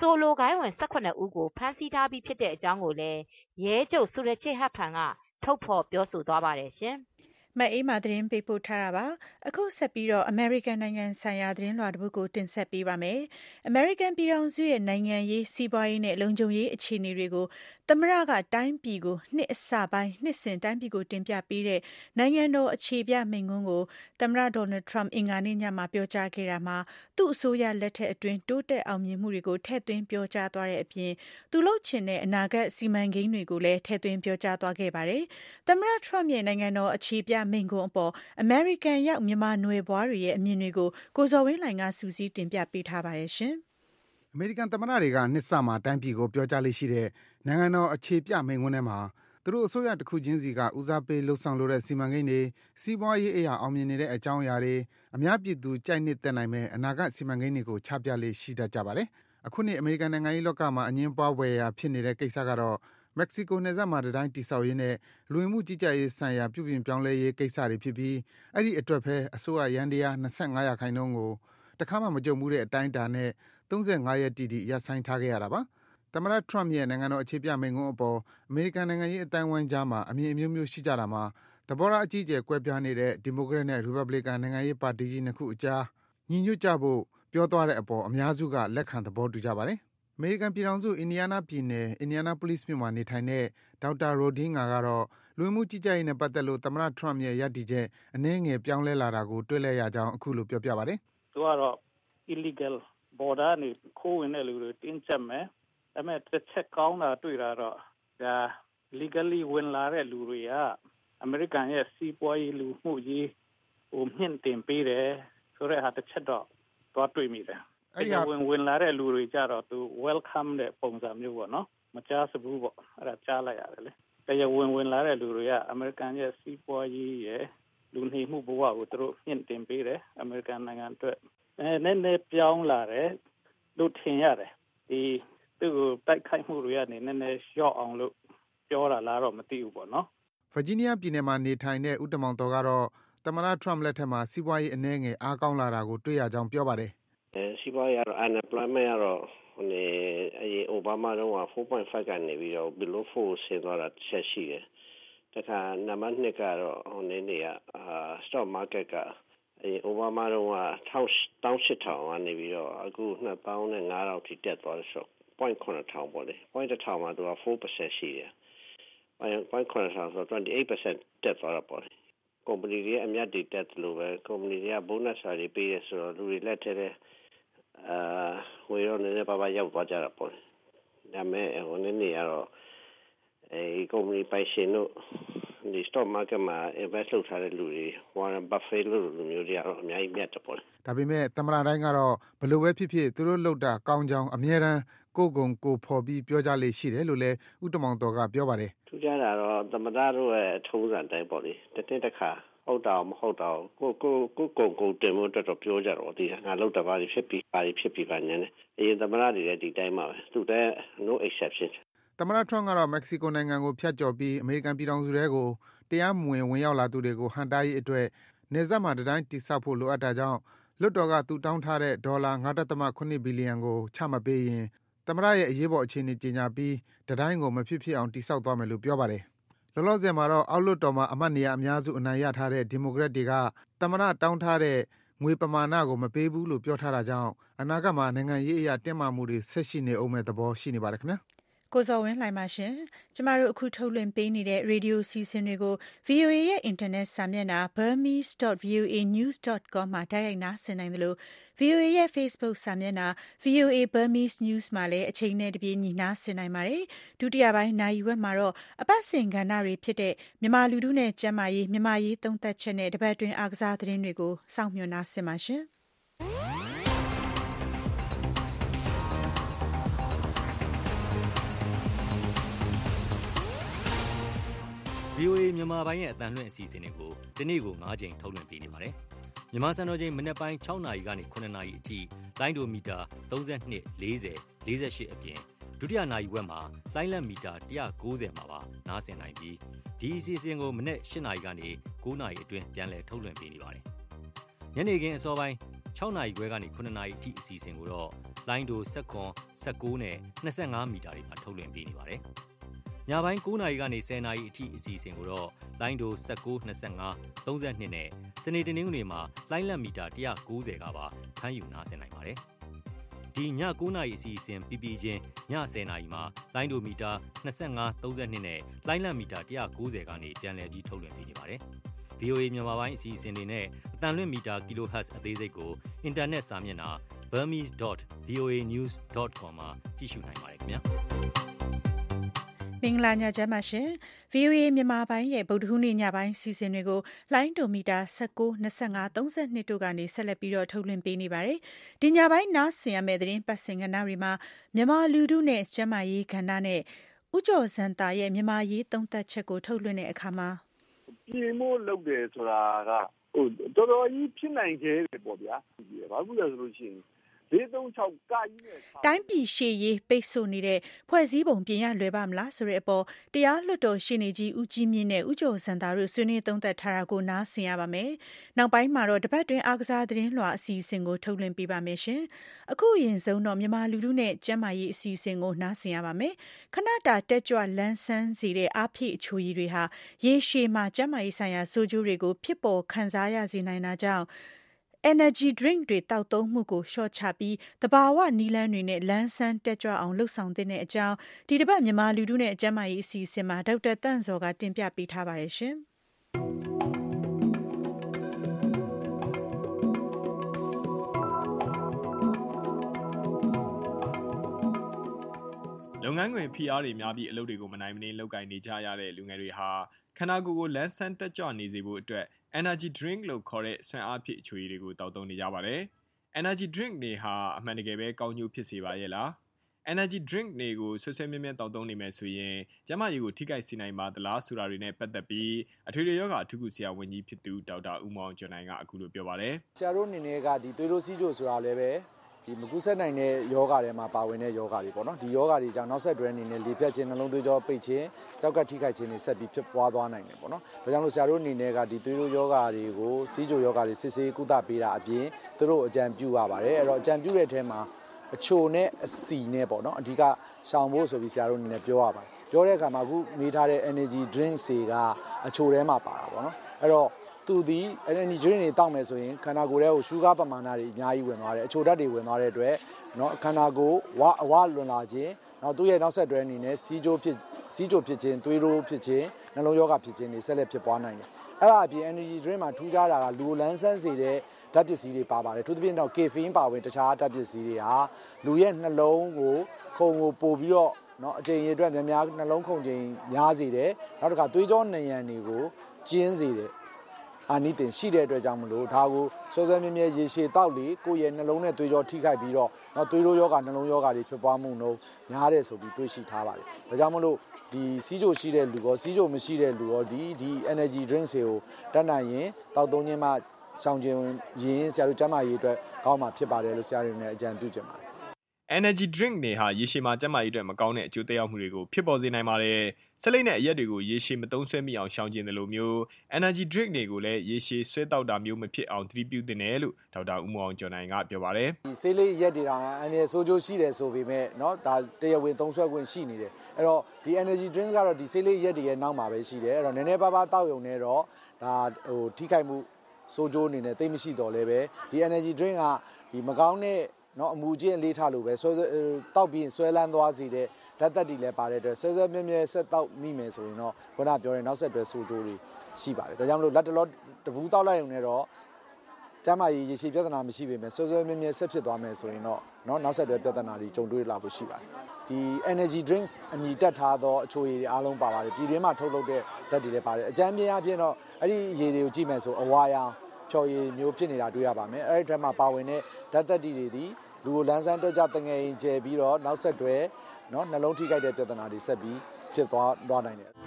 ဆိုလိုဂိုင်းဝင်18ဦးကိုဖမ်းဆီးထားပြီးဖြစ်တဲ့အကြောင်းကိုလည်းရဲချုပ်ဆူရချေဟတ်ဖန်ကထုတ်ဖော်ပြောဆိုသွားပါတယ်ရှင်။မအေးမာသတင်းပေးပို့ထားတာပါအခုဆက်ပြီးတော့ American နိုင်ငံဆိုင်ရာသတင်းလွှာတစ်ပုဒ်ကိုတင်ဆက်ပေးပါမယ် American ပြည်ထောင်စုရဲ့နိုင်ငံရေးစီးပွားရေးနဲ့လုံခြုံရေးအခြေအနေတွေကိုသမ္မတကတိုင်းပြည်ကိုနှစ်အစပိုင်းနှစ်စဉ်တိုင်းပြည်ကိုတင်ပြပေးတဲ့နိုင်ငံတော်အခြေပြမိန့်ခွန်းကိုသမ္မတ Donald Trump အင်္ဂါနေ့ညမှာပြောကြားခဲ့တာမှာသူ့အစိုးရလက်ထက်အတွင်းတိုးတက်အောင်မြင်မှုတွေကိုထည့်သွင်းပြောကြားသွားတဲ့အပြင်သူလုပ်ချင်တဲ့အနာဂတ်စီမံကိန်းတွေကိုလည်းထည့်သွင်းပြောကြားသွားခဲ့ပါတယ်သမ္မတ Trump ရဲ့နိုင်ငံတော်အခြေပြမိန့်ခွန်းအပေါ် American ရောက်မြန်မာနွယ်ဘွားတွေရဲ့အမြင်တွေကိုကိုဇော်ဝင်းလှိုင်ကစူးစီးတင်ပြပေးထားပါတယ်ရှင်အမေရိကန်သမ္မတတွေကနှစ်စမှာတိုင်းပြည်ကိုပြောကြားလေးရှိတဲ့နိုင်ငံတော်အခြေပြမိန့်ခွန်းထဲမှာသူတို့အစိုးရတစ်ခုချင်းစီကဦးစားပေးလှုပ်ဆောင်လိုတဲ့စီမံကိန်းတွေစီးပွားရေးအရာအောင်မြင်နေတဲ့အကြောင်းအရာတွေအများပြည်သူကြိုက်နှစ်သက်နိုင်မဲ့အနာဂတ်စီမံကိန်းတွေကိုချပြလေးရှိတတ်ကြပါတယ်အခုနှစ်အမေရိကန်နိုင်ငံရေးလောကမှာအငင်းပွားဖွယ်ရာဖြစ်နေတဲ့ကိစ္စကတော့မက္ကဆီကိုနယ်စပ်မှာတိုင်းတိဆောက်ရေးနဲ့လူဝင်မှုကြီးကြပ်ရေးဆိုင်ရာပြုပြင်ပြောင်းလဲရေးကိစ္စတွေဖြစ်ပြီးအဲ့ဒီအတွက်ပဲအစိုးရရန်တရား25%ကိုတခါမှမကြုံဘူးတဲ့အတိုင်းအတာနဲ့35ရက်တိတိရပ်ဆိုင်းထားခဲ့ရတာပါသမ္မတ Trump ရဲ့နိုင်ငံတော်အခြေပြမိန့်ခွန်းအပေါ်အမေရိကန်နိုင်ငံရေးအတိုင်းအဝိုင်းကြားမှာအမြင်အမျိုးမျိုးရှိကြတာမှာသဘောထားအကြီးအကျယ်ကွဲပြားနေတဲ့ဒီမိုကရက်နဲ့ရီပတ်ဘလစ်ကန်နိုင်ငံရေးပါတီကြီးနှစ်ခုအကြားညီညွတ်ကြဖို့ပြောသွားတဲ့အပေါ်အများစုကလက်ခံသဘောတူကြပါတယ်အမေရိကန်ပြည်ထောင်စုအင်ဒီယားနားပြည်နယ်အင်ဒီယားနားပိုလိစ်မြို့မှာနေထိုင်တဲ့ဒေါက်တာရိုဒင်းဂါကတော့လူဝင်မှုကြီးကြပ်ရေးနဲ့ပတ်သက်လို့သမ္မတ Trump ရဲ့ရည်တည်ချက်အနည်းငယ်ပြောင်းလဲလာတာကိုတွေ့လဲရကြောင်းအခုလိုပြောပြပါတယ်သူကတော့ illegal border နဲ့ခိုးဝင်တဲ့လူတွေတင်းကျပ်မယ်ဒါပေမဲ့တစ်ချက်ကောင်းတာတွေ့တာတော့ဒါ legally ဝင်လာတဲ့လူတွေကအမေရိကန်ရဲ့စီးပွားရေးလူမှုရေးဟိုမြင့်တင်ပေးတယ်ဆိုတဲ့ဟာတစ်ချက်တော့သွားတွေ့မိတယ်အဲ့ဒီဝင်လာတဲ့လူတွေကြတော့သူ welcome တဲ့ပုံစံမျိုးပေါ့နော်မကြားစဘူးပေါ့အဲ့ဒါကြားလိုက်ရတယ်လေတရားဝင်လာတဲ့လူတွေကအမေရိကန်ရဲ့စီးပွားရေးရဲ့လူနေမှုဘဝကိုသူတို့မြင့်တင်ပေးတယ်အမေရိကန်နိုင်ငံအတွက်နည်းနည်းပြောင်းလာတယ်လို့ထင်ရတယ်ဒီသူ့ကိုတိုက်ခိုက်မှုတွေကနေနည်းနည်းလျှော့အောင်လို့ပြောတာလားတော့မသိဘူးပေါ့နော်ဗာဂျီးနီးယားပြည်နယ်မှာနေထိုင်တဲ့ဦးတမောင်တော်ကတော့သမ္မတ Trump လက်ထက်မှာစီးပွားရေးအနည်းငယ်အားကောင်းလာတာကိုတွေ့ရကြောင်းပြောပါတယ်စီးပွားရေးကတော့ unemployment ကတော့အိုဘားမားတော့ 4.5 ကနေပြီးတော့ below 4ဆင်းသွားတာချက်ရှိတယ်တခါနံပါတ်2ကတော့stock market ကအိုဘားမားတော့1,800ကနေပြီးတော့အခု2,500ထိတက်သွားတယ်ဆို0.9 ပေါ့လေ0.1 မှာသူက 4% ရှိတယ်0.9 ဆိုတော့ 28% တက်သွားတာပေါ့လေကုမ္ပဏီတွေအမြတ်တွေတက်လို့ပဲကုမ္ပဏီတွေက bonus တွေပေးရဆိုတော့လူတွေလက်ထဲဝေရောနည်းနည်းပါးပါးရောက်သွားကြတာပေါ့ဒါမဲ့နေရတော့ကုမ္ပဏီပိုင်ရှင်တို့ဒီ stock market မှာ invest လုပ်ထားတဲ့လူတွေ Warren Buffett လို့လူမျိုးတွေကတော့အများကြီးမြတ်တယ်ပေါ့ဒါပေမဲ့သမ္မတတိုင်းကတော့ဘလို့ပဲဖြစ်ဖြစ်သူတို့လုပ်တာကောင်းကြောင်းအမြဲတမ်းကိုယ်ကုံကိုဖော်ပြီးပြောကြလေရှိတယ်လို့လည်းဦးတမောင်တော်ကပြောပါတယ်ထူးခြားတာတော့သမ္မတတို့ရဲ့အထုံးစံတိုင်းပေါ့လေတစ်ခါဟုတ်တာမဟုတ်တာကိုကုံတင်မှုအတွက်တော့ပြောကြတော့ဒီငါလောက်တာပါဖြစ်ပြီးပါနေတယ်အရင်သမ္မတတွေလည်းဒီတိုင်းမှာပဲသူတည်း no exception သမ္မတ Trump ကတော့မက္ကဆီကိုနိုင်ငံကိုဖျက်ကျော်ပြီးအမေရိကန်ပြည်ထောင်စုထဲကိုတရားမဝင်ရောက်လာသူတွေကိုဟန့်တားရေးအတွက်နယ်စပ်မှာတိုင်းတိစောက်ဖို့လိုအပ်တာကြောင့်လွှတ်တော်ကသူတောင်းထားတဲ့ဒေါ်လာ $9.7 ဘီလီယံကိုချမပေးရင်သမ္မတရဲ့အရေးပေါ်အခြေအနေကြေညာပြီးတိုင်းကိုမဖြစ်ဖြစ်အောင်တိစောက်သွားမယ်လို့ပြောပါတယ်လောလောဆယ်မှာတော့အောက်လွှတ်တော်မှာအမတ်နေရာအများစုအနိုင်ရထားတဲ့ဒီမိုကရက်တွေကသမ္မတတောင်းထားတဲ့ငွေပမာဏကိုမပေးဘူးလို့ပြောထားတာကြောင့်အနာဂတ်မှာနိုင်ငံရေးအရာတင်းမာမှုတွေဆက်ရှိနေအောင်မဲ့သဘောရှိနေပါတယ်ခင်ဗျာကိုဇော်ဝင်းလှိုင်ပါရှင်ကျမတို့အခုထုတ်လွှင့်ပေးနေတဲ့ရေဒီယိုစီစဉ်တွေကို VOA ရဲ့အင်တာနက်စာမျက်နှာ burmese.voanews.com မှာတိုက်ရိုက်နားဆင်နိုင်တယ်လို့ VOA ရဲ့ Facebook စာမျက်နှာ VOA Burmese News မှာလည်းအချိန်နဲ့တပြေးညီနားဆင်နိုင်ပါတယ်ဒုတိယပိုင်းနိုင်ဝက်မှာတော့အပတ်စဉ်ကဏ္ဍတွေဖြစ်တဲ့မြန်မာလူထုနဲ့ကျန်းမာရေးမြန်မာရေးသုံးသပ်ချက်နဲ့တပတ်တွင်အားကစားသတင်းတွေကိုစောင့်မျှော်နားဆင်ပါရှင် VOA မြန်မာပိုင်းရဲ့အတန်လွှင့်အစီအစဉ်တွေကိုဒီနေ့ကို9ချိန်ထုတ်လွှင့်ပေးနေပါတယ်။မြန်မာစံတော်ချိန်မနက်ပိုင်း6နာရီကနေ9နာရီအထိလိုင်းဒိုမီတာ32 40 48အပြင်ဒုတိယနာရီဝက်မှာလိုင်းလက်မီတာ190မှာပါနားဆင်နိုင်ပြီးဒီအစီအစဉ်ကိုမနက်8နာရီကနေ9နာရီအတွင်းပြန်လည်ထုတ်လွှင့်ပေးနေပါတယ်။ညနေခင်းအစောပိုင်း6နာရီခွဲကနေ9နာရီအထိအစီအစဉ်ကိုတော့လိုင်းဒို17 19နဲ့25မီတာတွေမှာထုတ်လွှင့်ပေးနေပါတယ်။ညပိုင်း9နာရီကနေ10နာရီအထိအစီအစဉ်ကိုတော့လိုင်းဒို19 25 32နဲ့စနေတနင်္ဂနွေမှာလိုင်းလက်မီတာ190ကပါဖမ်းယူနားဆင်နိုင်ပါတယ်။ဒီည9နာရီအစီအစဉ်ပြီးပြီးချင်းည10နာရီမှာလိုင်းဒိုမီတာ25 32နဲ့လိုင်းလက်မီတာ190ကနေပြန်လည်ပြီးထုတ်လွှင့်ပေးနေပါတယ်။ VOA မြန်မာပိုင်းအစီအစဉ်တွေနဲ့အတန်လွင့်မီတာ kHz အသေးစိတ်ကိုအင်တာနက်စာမျက်နှာ burmese.voanews.com မှာကြည့်ရှုနိုင်ပါတယ်ခင်ဗျာမင်္ဂလာညချမ်းပါရှင် VOA မြန်မာပိုင်းရဲ့ဗုဒ္ဓဟူးနေ့ညပိုင်းစီစဉ်တွေကိုလိုင်းဒိုမီတာ19 25 32တို့ကနေဆက်လက်ပြီးတော့ထုတ်လွှင့်ပေးနေပါတယ်ဒီညပိုင်းနားဆင်ရမယ့်သတင်းပတ်စင်ကဏ္ဍတွေမှာမြန်မာလူထုနဲ့ကျန်းမာရေးကဏ္ဍနဲ့ဦးကျော်စံတာရဲ့မြန်မာရေးသုံးသပ်ချက်ကိုထုတ်လွှင့်တဲ့အခါမှာပြင်မို့လုပ်တယ်ဆိုတာကတော်တော်ကြီးဖြစ်နိုင်ခဲ့တယ်ပေါ့ဗျာဘာလို့လဲဆိုလို့ရှိရင်436ကကြီးနဲ့တိုင်းပြည်ရှေ့ရေးပိတ်ဆို့နေတဲ့ဖွဲ့စည်းပုံပြင်ရလွယ်ပါမလားဆိုတဲ့အပေါ်တရားလွှတ်တော်ရှေ့နေကြီးဦးကြီးမြင့်နဲ့ဦးကျော်စံတာတို့ဆွေးနွေးသုံးသပ်ထားတာကိုနားဆင်ရပါမယ်။နောက်ပိုင်းမှာတော့တပတ်တွင်အားကစားသတင်းလွှာအစီအစဉ်ကိုထုတ်လွှင့်ပေးပါမယ်ရှင်။အခုအရင်ဆုံးတော့မြန်မာလူထုနဲ့ကျန်းမာရေးအစီအစဉ်ကိုနားဆင်ရပါမယ်။ခဏတာတက်ကြွလန်းဆန်းစေတဲ့အားဖြည့်အချိုရည်တွေဟာရေရှည်မှာကျန်းမာရေးဆိုင်ရာဆိုးကျိုးတွေကိုဖြစ်ပေါ်ခံစားရစေနိုင်တာကြောင့်energy drink တွေတောက်သုံးမှုကိုလျှော့ချပြီးတဘာဝနီလန်းတွေနဲ့လန်းဆန်းတက်ကြွအောင်လှုပ်ဆောင်တဲ့အကြောင်းဒီတစ်ပတ်မြန်မာလူထုနဲ့ကျန်းမာရေးအစီအစဉ်မှာဒေါက်တာတန့်စောကတင်ပြပေးထားပါတယ်ရှင်လုပ်ငန်းခွင်ဖိအားတွေများပြီးအလုပ်တွေကိုမနိုင်မနှင်းလုပ်ကိုင်နေကြရတဲ့လူငယ်တွေဟာခန္ဓာကိုယ်ကိုလန်းဆန်းတက်ကြွနေစေဖို့အတွက်energy drink လို့ခေါ်တဲ့ဆွမ်းအားဖြစ်အချိုရည်တွေကိုတောက်သုံးနေကြပါတယ်။ energy drink တွေဟာအမှန်တကယ်ပဲကောင်းကျိုးဖြစ်စေပါရဲ့လား။ energy drink တွေကိုဆွဆွဲမြဲမြဲတောက်သုံးနေမယ်ဆိုရင်ကျန်းမာရေးကိုထိခိုက်စေနိုင်ပါသလားဆိုတာတွေနဲ့ပတ်သက်ပြီးအထွေထွေရောဂါအထူးကုဆရာဝန်ကြီးဖြစ်သူဒေါက်တာဦးမောင်ကျော်နိုင်ကအခုလိုပြောပါတယ်။ဆရာတို့အနေနဲ့ကဒီသွေးတိုးစီးချိုဆိုတာလည်းပဲဒီမကူးဆက်နိုင်တဲ့ယောဂတွေမှာပါဝင်တဲ့ယောဂတွေပေါ့နော်ဒီယောဂတွေကြောင့်နောက်ဆက်တွဲအနေနဲ့လေပြတ်ခြင်းနှလုံးသွေးကြောပိတ်ခြင်းကြောက်ကထိခိုက်ခြင်းတွေဆက်ပြီးဖြစ်ပွားသွားနိုင်တယ်ပေါ့နော်ဒါကြောင့်လို့ဆရာတို့အနေနဲ့ကဒီသွေးတိုးယောဂတွေကိုစီးချိုယောဂတွေစစ်ဆေးကုသပေးတာအပြင်သူတို့အကြံပြုရပါတယ်အဲ့တော့အကြံပြုတဲ့အထက်မှာအချိုနဲ့အစီနဲ့ပေါ့နော်အဓိကရှောင်ဖို့ဆိုပြီးဆရာတို့အနေနဲ့ပြောရပါတယ်ပြောတဲ့အခါမှာအခုမေးထားတဲ့ energy drink တွေကအချိုထဲမှာပါတာပေါ့နော်အဲ့တော့သူဒီ energy drink တွေတောက်မယ်ဆိုရင်ခန္ဓာကိုယ်ထဲကိုရှုဂါပမာဏတွေအများကြီးဝင်သွားတယ်အချိုဓာတ်တွေဝင်သွားတဲ့အတွက်เนาะခန္ဓာကိုယ်အဝလွန်လာခြင်းနောက်သူ့ရဲ့နောက်ဆက်တွဲအနေနဲ့စီးချိုဖြစ်ခြင်းသွေးတိုးဖြစ်ခြင်းနှလုံးရောဂါဖြစ်ခြင်းတွေဆက်လက်ဖြစ်ပွားနိုင်တယ်အဲ့ဒါအပြင် energy drink မှာထူးခြားတာကလူလန်းဆန်းစေတဲ့ဓာတ်ပစ္စည်းတွေပါပါတယ်သူသဖြင့်တော့ caffeine ပါဝင်တခြားဓာတ်ပစ္စည်းတွေဟာလူရဲ့နှလုံးကိုခုန်ကိုပို့ပြီးတော့เนาะအချိန်ရအတွက်များနှလုံးခုန်ချိန်များစေတယ်နောက်တစ်ခါသွေးကြောနံရံတွေကိုကျဉ်းစေတယ်အာနိသင်ရှိတဲ့အတွက်ကြောင့်မလို့ဒါကိုစောစောမြဲမြဲရေရှည်တောက်လေကိုယ့်ရဲ့နှလုံးနဲ့သွေးကြောထိခိုက်ပြီးတော့နော်သွေးတိုးယောဂနှလုံးယောဂတွေဖြစ်ပွားမှုနှုန်းများတယ်ဆိုပြီးတွေးရှိထားပါတယ်ဒါကြောင့်မလို့ဒီစီးချိုရှိတဲ့လူရောစီးချိုမရှိတဲ့လူရောဒီ energy drinks တွေကိုတတ်နိုင်ရင်တောက်သုံးခြင်းမှရှောင်ကျဉ်ရင်ဆရာတို့ကျန်းမာရေးအတွက်ကောင်းမှာဖြစ်ပါတယ်လို့ဆရာတွေနဲ့အကြံပြုချင်ပါတယ် energy drink တွေဟာရေရှည်မှာကျန်းမာရေးအတွက်မကောင်းတဲ့အကျိုးသက်ရောက်မှုတွေကိုဖြစ်ပေါ်စေနိုင်ပါတယ်။ဆက်လက်နဲ့အရက်တွေကိုရေရှည်မသုံးဆွဲမိအောင်ရှောင်ကျဉ်တယ်လို့မျိုး energy drink တွေကိုလည်းရေရှည်ဆွဲတောက်တာမျိုးမဖြစ်အောင်သတိပြုသင့်တယ်လို့ဒေါက်တာဦးမောင်ကျော်နိုင်ကပြောပါတယ်။ဒီဆေးလေးရက်တွေတောင်အန်ရဆိုးကျိုးရှိတယ်ဆိုပေမဲ့เนาะဒါတရားဝင်သုံးဆွဲခွင့်ရှိနေတယ်။အဲ့တော့ဒီ energy drinks ကတော့ဒီဆေးလေးရက်တွေရဲ့နောက်မှာပဲရှိတယ်။အဲ့တော့နည်းနည်းပါးပါးတောက်ရုံနဲ့တော့ဒါထိခိုက်မှုဆိုးကျိုးအနေနဲ့သိမရှိတော့လဲပဲဒီ energy drink ကဒီမကောင်းတဲ့နော်အမူအကျင့်လေးထားလို့ပဲတောက်ပြီးဆွဲလန်းသွားစေတဲ့ဓာတ်သက်တွေလည်းပါတဲ့အတွက်ဆွဲမြဲမြဲဆက်တောက်မိမယ်ဆိုရင်တော့ခုနပြောတဲ့နောက်ဆက်တွဲဆိုးကျိုးတွေရှိပါတယ်ဒါကြောင့်မလို့လက်တလောတပူးတောက်လိုက်ရုံနဲ့တော့ကျန်းမာရေးရေရှည်ပြဿနာမရှိပေမဲ့ဆွဲမြဲမြဲဆက်ဖြစ်သွားမယ်ဆိုရင်တော့နောက်ဆက်တွဲပြဿနာတွေကြုံတွေ့လာဖို့ရှိပါတယ်ဒီ energy drinks အမည်တက်ထားသောအချိုရည်တွေအားလုံးပါပါတယ်ပြည်တွင်းမှာထုတ်လုပ်တဲ့ဓာတ်တွေလည်းပါတယ်အကြမ်းပြင်းအဖြစ်တော့အဲ့ဒီရည်တွေကိုကြည့်မယ်ဆိုအဝါရောင်ဖြော်ရည်မျိုးဖြစ်နေတာတွေ့ရပါမယ်အဲ့ဒီထဲမှာပါဝင်တဲ့ဓာတ်သက်တွေသည်လူကိုလန်းဆန်းတက်ကြတငယ်ရင်ကျဲပြီးတော့နောက်ဆက်တွဲနော်နှလုံးထိခိုက်တဲ့ပြဿနာတွေဆက်ပြီးဖြစ်သွားနိုင်တယ်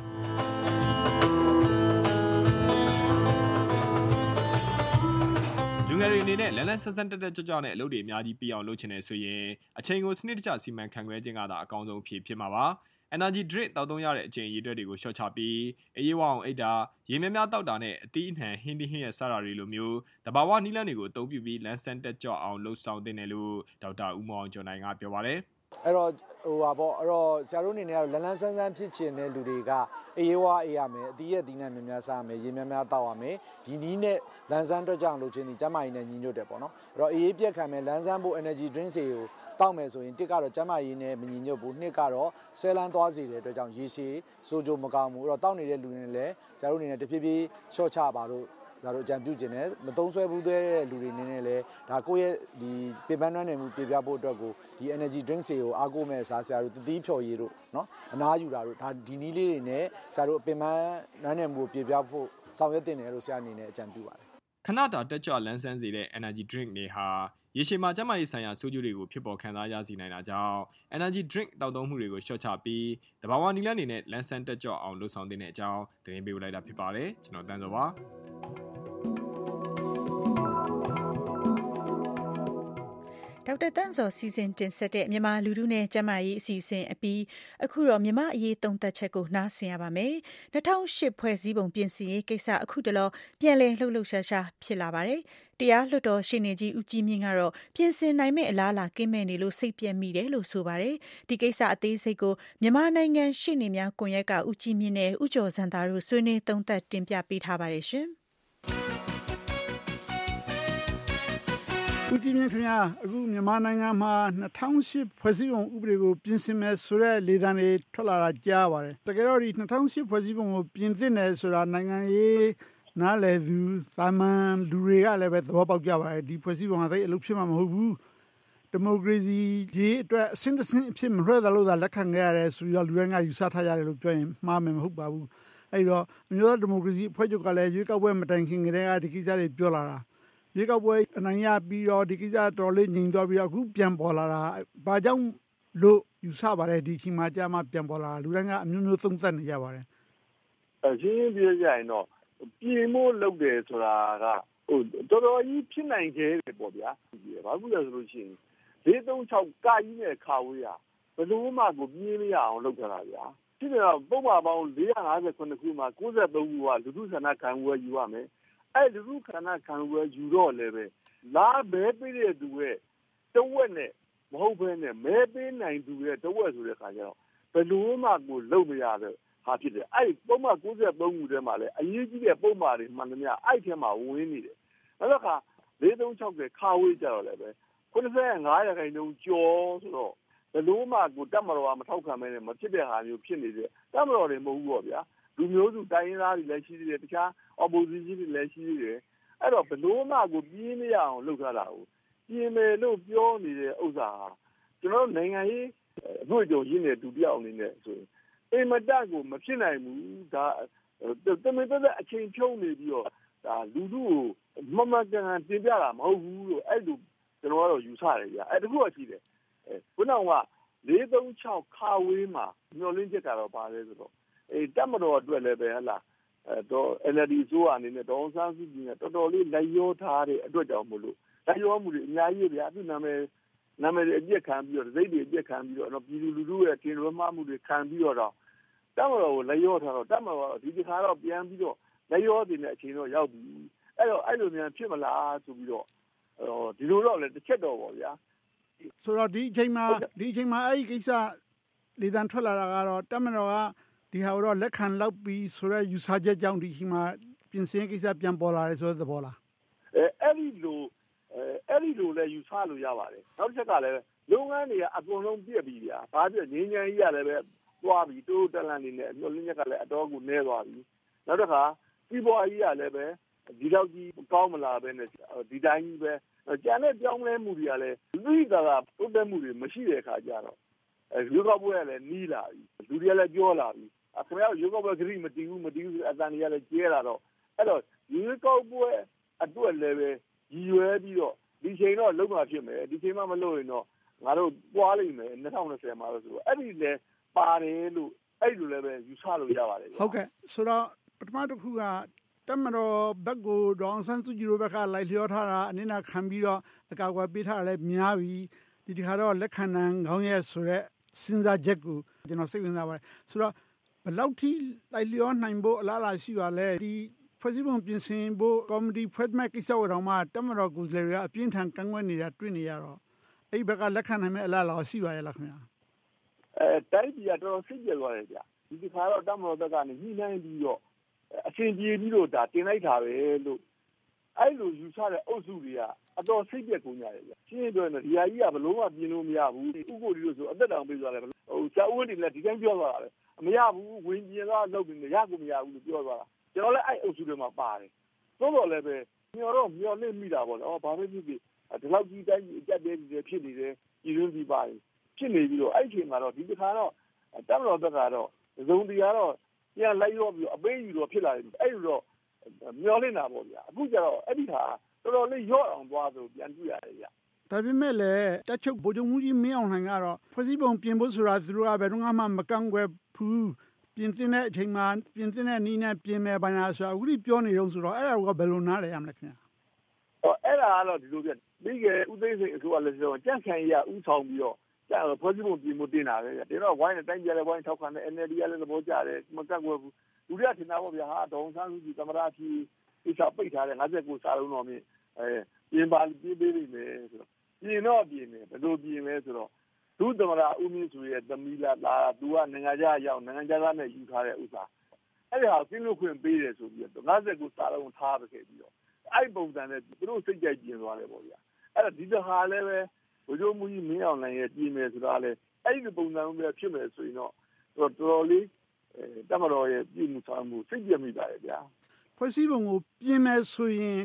လူငယ်တွေအနေနဲ့လန်းလန်းဆန်းဆန်းတက်တက်ကြွကြွနဲ့အလုပ်တွေအများကြီးပြီးအောင်လုပ်ချင်တယ်ဆိုရင်အချိန်ကိုစနစ်တကျစီမံခန့်ခွဲခြင်းကသာအကောင်းဆုံးအဖြစ်ဖြစ်မှာပါ energy drink တောက်သုံးရတဲ့အချိန်အရေးအတွက်တွေကိုလျှော့ချပြီးအေးဝအောင်အိတ်တာရေများများတောက်တာနဲ့အသီးအနှံဟင်းသီးဟင်းရဲ့စားတာတွေလိုမျိုးတဘာဝနီးလန်းတွေကိုအသုံးပြုပြီးလမ်းဆန်းတက်ကြွအောင်လှုပ်ဆောင်သင့်တယ်လို့ဒေါက်တာဦးမောင်ကျော်နိုင်ကပြောပါတယ်အဲ့တော့ဆရာတို့အနေနဲ့ကတော့လန်းဆန်းဆန်းဖြစ်ချင်တဲ့လူတွေကအေးဝါအေးရမယ်အသီးရဲ့ဒီနဲ့များများစားမယ်ရေများများတောက်ရမယ်ဒီနီးနဲ့လန်းဆန်းတက်ကြွအောင်လုပ်ခြင်းဒီကျမကြီးနဲ့ညီညွတ်တယ်ပေါ့နော်အဲ့တော့အေးပြက်ခံမယ်လန်းဆန်းဖို့ energy drink တွေကိုတောက်မယ်ဆိုရင်တစ်ကတော့ကျမကြီးနဲ့မညီညွတ်ဘူးနှစ်ကတော့ဆဲလန်းသွားစေတဲ့အတွက်ကြောင့်ရေရှည်စိုးကြိုးမကောင်းဘူးအဲ့တော့တောက်နေတဲ့လူတွေလည်းဆရာတို့အနေနဲ့တဖြည်းဖြည်းရှော့ချပါလို့ဒါတို့အကြံပြုခြင်းနဲ့မသုံးဆွဲဘူးတဲ့လူတွေနေနဲ့လည်းဒါကိုယ့်ရဲ့ဒီပြင်ပန်းနှွမ်းနယ်မှုပြပြဖို့အတွက်ကိုဒီ energy drinks တွေကိုအားကိုးမဲ့စားဆရာတို့တတိဖြော်ရည်တို့နော်အနားယူတာတို့ဒါဒီနည်းလေးတွေနဲ့ဆရာတို့ပြင်ပန်းနှွမ်းနယ်မှုပြပြဖို့ဆောင်ရွက်တင်တယ်လို့ဆရာအနေနဲ့အကြံပြုပါတယ်ခဏတာတက်ကြွလန်းဆန်းစေတဲ့ energy drink တွေဟာရေရှည်မှာကျန်းမာရေးဆိုင်ရာဆိုးကျိုးတွေကိုဖြစ်ပေါ်ခံစားရစေနိုင်တာကြောင့် energy drink တောက်သုံးမှုတွေကိုလျှော့ချပြီးတဘာဝနီလန်းနေနဲ့လန်းဆန်းတက်ကြွအောင်လှုပ်ဆောင်တဲ့အကြောင်းသတင်းပေးလိုက်တာဖြစ်ပါတယ်ကျွန်တော်တန်းစောပါဒေါက်တာတန်းစောစီစဉ်တင်ဆက်တဲ့မြန်မာလူထုနဲ့ကျန်းမာရေးအစီအစဉ်အပြီးအခုတော့မြန်မာအရေးသုံးသပ်ချက်ကိုနားဆင်ရပါမယ်။2008ဖွဲ့စည်းပုံပြင်ဆင်ရေးကိစ္စအခုတလောပြန်လည်လှုပ်ရှားဖြစ်လာပါတယ်။တရားလွှတ်တော်ရှေ့နေကြီးဦးကြီးမြင့်ကတော့ပြင်ဆင်နိုင်မယ့်အလားအလာကင်းမဲ့နေလို့စိတ်ပြက်မိတယ်လို့ဆိုပါတယ်။ဒီကိစ္စအသေးစိတ်ကိုမြန်မာနိုင်ငံရှေ့နေများကွန်ရက်ကဦးကြီးမြင့်နဲ့ဦးကျော်စံသားတို့ဆွေးနွေးသုံးသပ်တင်ပြပေးထားပါတယ်ရှင်။ဦးကြီးမြင့်ခင်ဗျာအခုမြန်မာနိုင်ငံမှာ2008ဖွဲ့စည်းပုံဥပဒေကိုပြင်ဆင်မယ်ဆိုတဲ့လေသံတွေထွက်လာတာကြားပါတယ်တကယ်တော့ဒီ2008ဖွဲ့စည်းပုံကိုပြင်သင့်တယ်ဆိုတာနိုင်ငံရေးနားလည်သူသာမန်လူတွေကလည်းပဲသဘောပေါက်ကြပါတယ်ဒီဖွဲ့စည်းပုံကသိအလုပ်ဖြစ်မှာမဟုတ်ဘူးဒီမိုကရေစီရေးအတွက်အဆင့်တစ်ဆင့်အဖြစ်မလွှဲသလိုသာလက်ခံခဲ့ရတယ်ဆိုပြီးတော့လူတွေကယူဆထားရတယ်လို့ပြောရင်မှားမယ်မဟုတ်ပါဘူးအဲ့တော့အမျိုးသားဒီမိုကရေစီအဖွဲ့ချုပ်ကလည်းရွေးကောက်ပွဲမတိုင်ခင်ကတည်းကဒီကိစ္စတွေပြောလာတာရွေးကောက်ပွဲအနိုင်ရပြီးတော့ဒီကိစ္စတော်လေးငြိမ်သွားပြီးတော့အခုပြန်ပေါ်လာတာဘာကြောင့်လို့ယူဆပါတယ်ဒီချိန်မှာကြာမှပြန်ပေါ်လာလူတိုင်းကအမျိုးမျိုးသုံးသပ်နေကြပါတယ်ရှင်းပြကြရင်တော့ပြင်မို့လုပ်တယ်ဆိုတာကတော်တော်ကြီးဖြစ်နိုင်ခဲ့တယ်ပေါ့ဗျာဘာလို့လဲဆိုလို့ရှိရင်436ကကြီးနဲ့ခါဝေးရဘယ်လိုမှကိုပြင်းမရအောင်လုပ်ကြတာဗျာဖြစ်တယ်တော့ပုံမှန်ပေါင်း459ခုမှာ93ခုကလူထုဆန္ဒခံဝယ်ယူရမယ်အဲ့လူထုဆန္ဒခံဝယ်ယူတော့လည်းပဲလာဘဲပေးတဲ့သူရဲ့တဝက်နဲ့မဟုတ်ဘဲနဲ့မဲပေးနိုင်သူရဲ့တဝက်ဆိုတဲ့ခါကျတော့ဘယ်လိုမှကိုလုပ်မရတဲ့ဟာဖြစ်တယ်အဲ့ပုံမှန်93ခုထဲမှာလည်းအရေးကြီးတဲ့ပုံမှန်တွေမှန်သမျှအဲ့ထဲမှာဝင်နေတယ်နောက်တစ်ခါ436ခါဝေးကြတော့လည်းပဲ95%ကျော်ဆိုတော့ဘယ်လိုမှကိုတက်မတော်ကမထောက်ခံမဲနဲ့မဖြစ်တဲ့ဟာမျိုးဖြစ်နေတယ်တက်မတော်တွေမဟုတ်ဘူးပေါ့ဗျာလူမျိုးစုတိုင်းရင်းသားတွေလည်းရှိသေးတယ်တခြား opposition တွေလည်းရှိသေးတယ်အဲ့တော့ဘယ်လိုမှကိုပြင်းမရအောင်လုပ်ထားတာကိုပြင်းမယ်လို့ပြောနေတဲ့ဥစ္စာဟာကျွန်တော်တို့နိုင်ငံရေးအတွေ့အကြုံရင်းတဲ့သူတယောက်အနေနဲ့ဆိုရင်အိမ်မတက်ကိုမဖြစ်နိုင်ဘူးဒါတမင်သက်အချိန်ဖြုံးနေပြီးတော့ဒါလူထုကိုမမကန်တင်ပြတာမဟုတ်ဘူးလို့အဲ့လိုကျွန်တော်ကတော့ယူဆတယ်ဗျာအဲ့တခုကရှိတယ်ခုနက436ခါဝေးမှာညှော်လင်းချက်ကတော့ပါလဲဆိုတော့တက်မတော်အတွက်လည်းပဲဟလာတော့ NLD ဆိုအနေနဲ့ဒေါအောင်ဆန်းစုကြည်နဲ့တော်တော်လေးလက်ရောထားတဲ့အတွက်ကြောင့်မို့လို့လက်ရောမှုတွေအများကြီးဗျာသူနာမည်တွေအပြည့်ခံပြီးတော့စိတ်တွေအပြည့်ခံပြီးတော့ပြည်သူလူထုရဲ့တင်လွှမ်းမှုတွေခံပြီးတော့တက်မတော်ကိုလက်ရောထားတော့တက်မတော်ဒီတစ်ခါတော့ပြန်ပြီးတော့လက်ရောတင်တဲ့အချိန်တော့ရောက်ပြီအဲ့တော့အဲ့လိုများဖြစ်မလားဆိုပြီးတော့ဒီလိုတော့လည်းတစ်ချက်တော့ပေါ့ဗျာဆိုတော့ဒီအချိန်မှာအဲ့ဒီကိစ္စလေသံထွက်လာတာကတော့တက်မတော်ကဒီဟာတော့လက်ခံလောက်ပြီးဆိုတော့ယူဆချက်ကြောင့်ဒီချိန်မှာပြင်ဆင်ကိစ္စပြန်ပေါ်လာတယ်ဆိုတဲ့သဘောလားအဲ့ဒီလိုလည်းယူဆလို့ရပါတယ်နောက်တစ်ချက်ကလည်းလုပ်ငန်းတွေကအကုန်လုံးပြည့်ပြီဗျာဘာဖြစ်ငင်းငင်းကြီးရတယ်ပဲသွားပြီတိုးတက်လန့်နေနဲ့ညှို့လင်းချက်ကလည်းအတော်ကိုနဲသွားပြီနောက်တစ်ခါစီးပွားရေးကလည်းပဲဒီလောက်ကြီးကောင်းမလာပဲနဲ့ဒီတိုင်းကြီးပဲကျန်တဲ့ပြောင်းလဲမှုတွေကလည်းလူ့သားကတိုးတက်မှုတွေမရှိတဲ့အခါကျတော့ရွေးကောက်ပွဲကလည်းနီးလာပြီလူတွေကလည်းပြောလာပြီခင်ဗျားရွေးကောက်ပွဲဂရိမတည်ဘူးအတန်တွေကလည်းကျဲလာတော့အဲ့တော့ရွေးကောက်ပွဲအတွက်လည်းပဲရည်ရွယ်ပြီးတော့ဒီချိန်တော့လုံမှာဖြစ်မယ်ဒီချိန်မှမလုပ်ရင်တော့ငါတို့ပွားလိမ့်မယ်2020မှာလို့ဆိုတော့အဲ့ဒီလည်းပါတယ်လို့အဲ့လိုလည်းပဲယူဆလို့ရပါတယ်ဟုတ်ကဲ့ဆိုတော့ပထမတစ်ခုကတက်မတော်ဘက်ကိုဒေါအောင်ဆန်းစုကြည်တို့ဘက်ကလိုက်လျောထားတာအနည်းနာခံပြီးတော့အကာအကွယ်ပေးထားတာလည်းများပြီဒီခါတော့လက်ခံနိုင်ခေါင်းရဲ့ဆိုရက်စဉ်းစားချက်ကိုကျွန်တော်စိတ်ဝင်စားပါတယ်ဆိုတော့ဘယ်လောက်ထိလိုက်လျောနိုင်ဖို့အလားအလာရှိပါလဲဒီဖွဲ့စည်းပုံပြင်ဆင်ဖို့ကော်မတီဖွဲ့မဲ့ကိစ္စဝတော်မှာတမတော်ကိုယ်စားလှယ်တွေကအပြင်းထန်ကန့်ကွက်နေတာတွေ့နေရတော့အဲ့ဒီဘက်ကလက်ခံနိုင်မဲ့အလားအလာရှိပါရဲ့လားခင်ဗျာတိုင်းပြည်ကတော်တော်စိတ်ပြေသွားတယ်ဗျဒီတစ်ခါတော့တမတော်ဘက်ကနေညှိနှိုင်းပြီးတော့အရှင်ပြေပြီးတော့ဒါတင်လိုက်တာပဲလို့အဲ့လိုယူဆတဲ့အုပ်စုတွေကအတော်စိတ်ပြက်ကုန်ကြတယ်ဗျရှင်းပြောရင်ဒီဟာကြီးကဘလို့မှပြင်လို့မရဘူးဥက္ကိုဒီလို့ဆိုအသက်တောင်ပေးသွားတယ်ဟိုဇာဦးတွေလည်းဒီတိုင်းပြောသွားတာပဲမရဘူးဝင်ပြင်သွားလုပ်ပြီးရကိုမရဘူးလို့ပြောသွားတာကျွန်တော်လည်းအဲ့အုပ်စုတွေမှာပါတယ်သို့တော်လည်းပဲမျော်လင့်မိတာပေါ့လေဘာပဲဖြစ်ဖြစ်ဒီလောက်ကြီးတိုင်းအကြက်တဲတွေဖြစ်နေတယ်ပြည်တွင်းပြည်ပါတယ်ဖြစ်နေပြီးတော့အဲ့ဒီအချိန်မှာတော့ဒီတစ်ခါတော့တမတော်ဘက်ကတော့ဇုံတရားတော့ပြန်လိုက်ရောပြီးအပေးယူတော့ဖြစ်လာတယ်အဲ့လိုတော့မျောလင့်တာပေါ့ဗျာအခုကျတော့အဲ့ဒီဟာတော်တော်လေးရော့အောင်သွားဆိုပြန်တွေ့ရတယ်ဗျာဒါပေမဲ့လည်းတက်ချုပ်ဗိုလ်ချုပ်မှုကြီးမင်းအောင်လှိုင်ကတော့ဖွဲ့စည်းပုံပြင်ဖို့ဆိုတာသူတို့ကဘယ်တော့မှမကန့်ကွက်ဘူးပြင်သင့်တဲ့အချိန်မှာပြင်သင့်တဲ့နည်းနဲ့ပြင်မယ်ဘာညာဆိုတာအခုဒီပြောနေတော့ဆိုတော့အဲ့ဒါကဘယ်လိုနားလဲရမလဲခင်ဗျာအဲ့ဒါကတော့ဒီလိုပြပြီးခဲ့ဦးသိန်းစိန်အစိုးရလက်ထက်မှာကြန့်ခိုင်ရဥဆောင်ပြီးတော့ကျတော့ဖွဲ့စည်းပုံပြင်ဖို့တင်တာပဲဒါတော့ဝိုင်းနဲ့တိုင်းပြည်လည်းဝိုင်းထောက်ခံတဲ့ NLD ကလည်းသဘောကျတယ်မကန့်ကွက်ဘူးလူတွေကထင်တာပေါ့ဗျာဟာဒေါန်ဆန်းစုကြည်သမရကြီးကိစ္စပိတ်ထားတဲ့59စာလုံးတော်မြင့်ပြင်ပါပြင်ပေးပြီမယ်ဆိုတော့ပြင်တော့ပြင်မယ်ဘယ်လိုပြင်လဲဆိုတော့ဒုသမရဦးမြင့်စုရဲ့သမီးလာသူကနိုင်ငံခြားရောက်နိုင်ငံခြားသားနဲ့ယူထားတဲ့ဥစ္စာအဲ့ဒါကိုကျင်းလို့ခွင့်ပေးတယ်ဆိုပြီးတော့59စာလုံးထားခဲ့ပြီးတော့အဲ့ပုံစံနဲ့သူတို့စိတ်ကြိုက်ပြင်သွားတယ်ပေါ့ဗျာအဲ့ဒါဒီတခါလည်းပဲဘုရားမူကြီးမင်းအောင်လှိုင်ရဲ့ပြင်မယ်ဆိုတာလည်းအဲ့ဒီပုံစံမျိုးဖြစ်မယ်ဆိုရင်တော့တော်တော်လေးတမတော်ရဲ့ပြည်မှုဆောင်မှုစိတ်ပြမိပါတယ်ဗျာဖွဲ့စည်းပုံကိုပြင်မယ်ဆိုရင်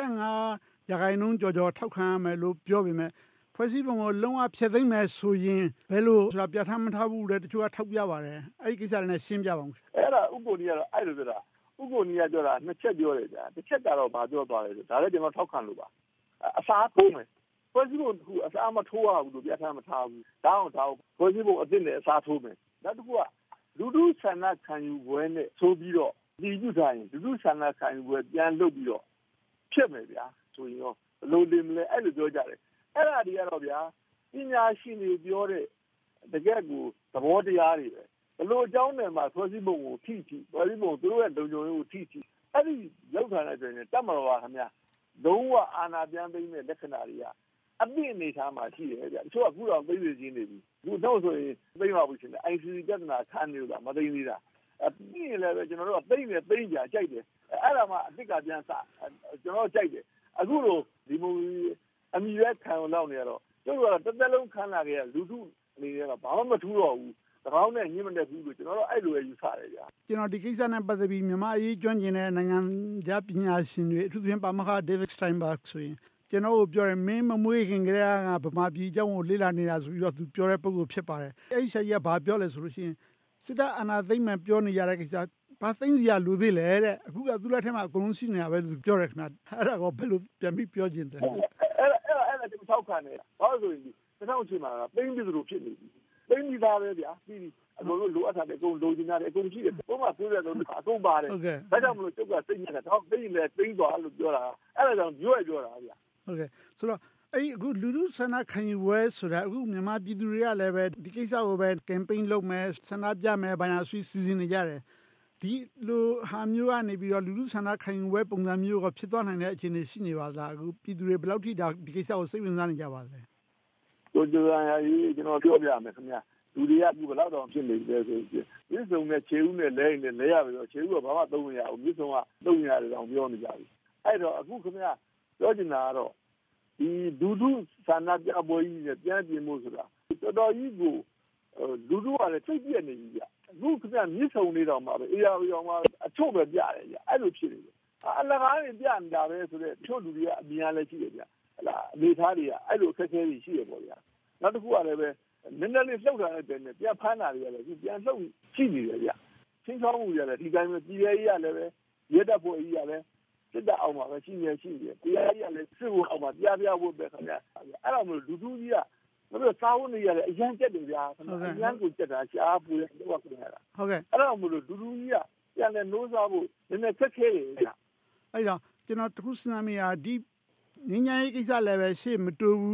85%ကျော်ထောက်ခံရမယ်လို့ပြောပေမဲ့ဖွဲ့စည်းပုံကိုလုံးဝဖျက်သိမ်းမယ်ဆိုရင်ဘယ်လိုဆိုတာပြဋ္ဌာန်းမထားဘူးလေတချို့ကထောက်ပြပါတယ်အဲ့ဒီကိစ္စလည်းရှင်းပြပါဦးအဲ့ဒါဥပ္ပိုလ်ကြီးကတော့အဲ့လိုပြောတာဥပ္ပိုလ်ကြီးကပြောတာနှစ်ချက်ပြောတယ်ဗျာတစ်ချက်ကတော့ဘာပြောသွားလဲဆိုဒါလည်းကျွန်တော်ထောက်ခံလို့ပါအစားထိုးမယ်ဖွဲ့စည်းပုံကအစားမထိုးရဘူးလို့ပြဋ္ဌာန်းမထားဘူးဒါအောင်ဖွဲ့စည်းပုံအသစ်နဲ့အစားထိုးမယ်နောက်တစ်ခုကလူထုဆန္ဒခံယူပွဲနဲ့ဆိုပြီးတော့ဒီပြုထားရင်လူထုဆန္ဒခံယူပွဲပြန်လုပ်ပြီးတော့ဖြစ်မယ်ဗျာဆိုရင်ရောဘလို့လင်းမလဲအဲ့လိုပြောကြတယ်အဲ့ဒါတွေကတော့ဗျာပညာရှင်တွေပြောတဲ့တကယ်ကိုသဘောတရားတွေပဲဘလို့အကြောင်းနဲ့မှဖွဲ့စည်းပုံကိုထိဖွဲ့စည်းပုံသူတို့ရဲ့လုံခြုံရေးကိုထိအဲ့ဒီလောက်ထားတဲ့ဆိုရင်တတ်မတော်ပါခင်ဗျာလုံးဝအာဏာပြန်သိမ်းတဲ့လက္ခဏာတွေကအပြည့်အနေထားမှာရှိတယ်ဗျာတချို့ကအခုတော့သိသိချင်းနေပြီအခုတော့ဆိုရင်သိမ်းပါဘူးရှင် ICC ပြဿနာခံနေလို့မသိသေးတာပြီးရင်လည်းကျွန်တော်တို့ကသိကြကြိုက်တယ်အဲ့ဒါမှအစ်စ်ကပြန်စကျွန်တော်ကြိုက်တယ်အခုလိုဒီမိုအမိရဲခံလောက်နေရတော့တို့ကတော့တစ်သက်လုံးခံလာခဲ့ရလူထုအနေနဲ့ကဘာမှမထူးတော့ဘူးတကောင်းနဲ့ညှိမတက်ဘူးလို့ကျွန်တော်တို့အဲ့လိုပဲယူဆတယ်ဗျာကျွန်တော်ဒီကိစ္စနဲ့ပတ်သက်ပြီးမြန်မာအရေးကျွမ်းကျင်တဲ့နိုင်ငံခြားပညာရှင်တွေအထူးသဖြင့်ပါမောက္ခ David Steinberg ဆိုရင်ကျွန်တော်ကိုပြောတယ်မင်းမမွေးခင်ကတည်းကဗမာပြည်အကြောင်းကိုလေ့လာနေတာဆိုပြီးတော့သူပြောတဲ့ပုဂ္ဂိုလ်ဖြစ်ပါတယ်အဲ့ဒီဆရာကြီးကဘာပြောလဲဆိုလို့ရှိရင်စစ်တပ်အာဏာသိမ်းမှပြောနေရတဲ့ကိစ္စဘာသိမ်းစရာလိုသေးလဲတဲ့အခုကသူ့လက်ထဲမှာအကုန်လုံးရှိနေတာပဲသူပြောတယ်ခင်ဗျအဲ့ဒါကဘယ်လိုပြန်ပြီးပြောခြင်းတယ်အဲ့ဒါကျွန်တော်ထောက်ခံတယ်ဘာလို့ဆိုရင်2000မှာသိမ်းပြီးသူတို့ဖြစ်နေပြီသိမ်းပြီးသားပဲဗျာပြီးအကုန်လုံးလိုအပ်တာတဲ့အကုန်လိုချင်တာတဲ့အကုန်ရှိတယ်ဘုမပြောရတော့အကုန်ပါတယ်ဒါကြောင့်မလို့ကျုပ်ကသိမ်းနေတာတော့သိမ်းလဲသိမ်းသွားလို့ပြောတာအဲ့ဒါကြောင့်ပြောတာဗျာဟုတ်ကဲ့ဆိုတော့အဲ့အခုလူထုဆန္ဒခံယူပွဲဆိုတာအခုမြန်မာပြည်သူတွေကလည်းပဲဒီကိစ္စကိုပဲ campaign လုပ်မယ်ဆန္ဒပြမယ်ဘာညာစီစဉ်နေကြတယ်ဒီလိုဟာမျိုးကနေပြီးတော့လူထုဆန္ဒခံယူပွဲပုံစံမျိုးကဖြစ်သွားနိုင်တဲ့အခြေအနေရှိနေပါလားအခုပြည်သူတွေဘယ်လောက်ထိဒီကိစ္စကိုစိတ်ဝင်စားနေကြပါလဲတို့ကြရရင်ကျွန်တော်ပြောပြမယ်ခင်ဗျာလူတွေကအခုဘယ်တော့ဖြစ်နေလဲဆိုရင်မြစ်စုံနဲ့ခြေဦးနဲ့လဲနေလဲရပြီတော့ခြေဦးကဘာမှသုံးမရဘူးမြစ်စုံကသုံးရတယ်တောင်ပြောနေကြပြီအဲ့တော့အခုခင်ဗျာပြောချင်တာကတော့ဒီဒုဒုဆန္ဒပြပွဲကြီးနဲ့ပြန်ပြင်မှုဆိုတာတော်တော်ကြီးကိုလူထုကလည်းစိတ်ပြည့်နေပြီဗျအခုခင်ဗျမြစ်စုံနေတော့မှာပဲအေးရောမှာအချို့ပဲပြတယ်ဗျအဲ့လိုဖြစ်နေတယ်အလကားတွေပြနေတာပဲဆိုတော့ချို့လူတွေကအမြင်လည်းရှိတယ်ဗျဟလာအနေထားတွေကအဲ့လိုအခက်အခဲတွေရှိရပေါ့ဗျာနောက်တစ်ခုကလည်းပဲနည်းနည်းလေးလှုပ်တာနဲ့တည်းနဲ့ပြန်ဖမ်းတာတွေကလည်းအခုပြန်လှုပ်ရှိနေတယ်ဗျချင်းချောင်းမှုတွေလည်းဒီတိုင်းပဲပြည်ရေးရလည်းပဲရဲတပ်ဖွဲ့ကြီးရလည်းစစ်တပ်အောင်မှာပဲရှိနေတရားကြီးကလည်းစစ်ဖို့အောင်မှာပြဖို့ပဲခင်ဗျအဲ့ဒါမျိုးလူထုကြီးကဘယ်လိုစားဝတ်နေရလဲအရန်တက်တယ်ဗျာအရန်ကိုတက်တာရှားပူတယ်တော့ခင်ဗျာဟုတ်ကဲ့အဲ့ဒါမျိုးလူထုကြီးကပြန်လဲနိုးစားဖို့နည်းနည်းခက်ခဲတယ်ဗျအဲ့တော့ကျွန်တော်တခုစဉ်းစားမိတာဒီငင်းညာရေးကိစ္စလည်းပဲရှေ့မတူဘူး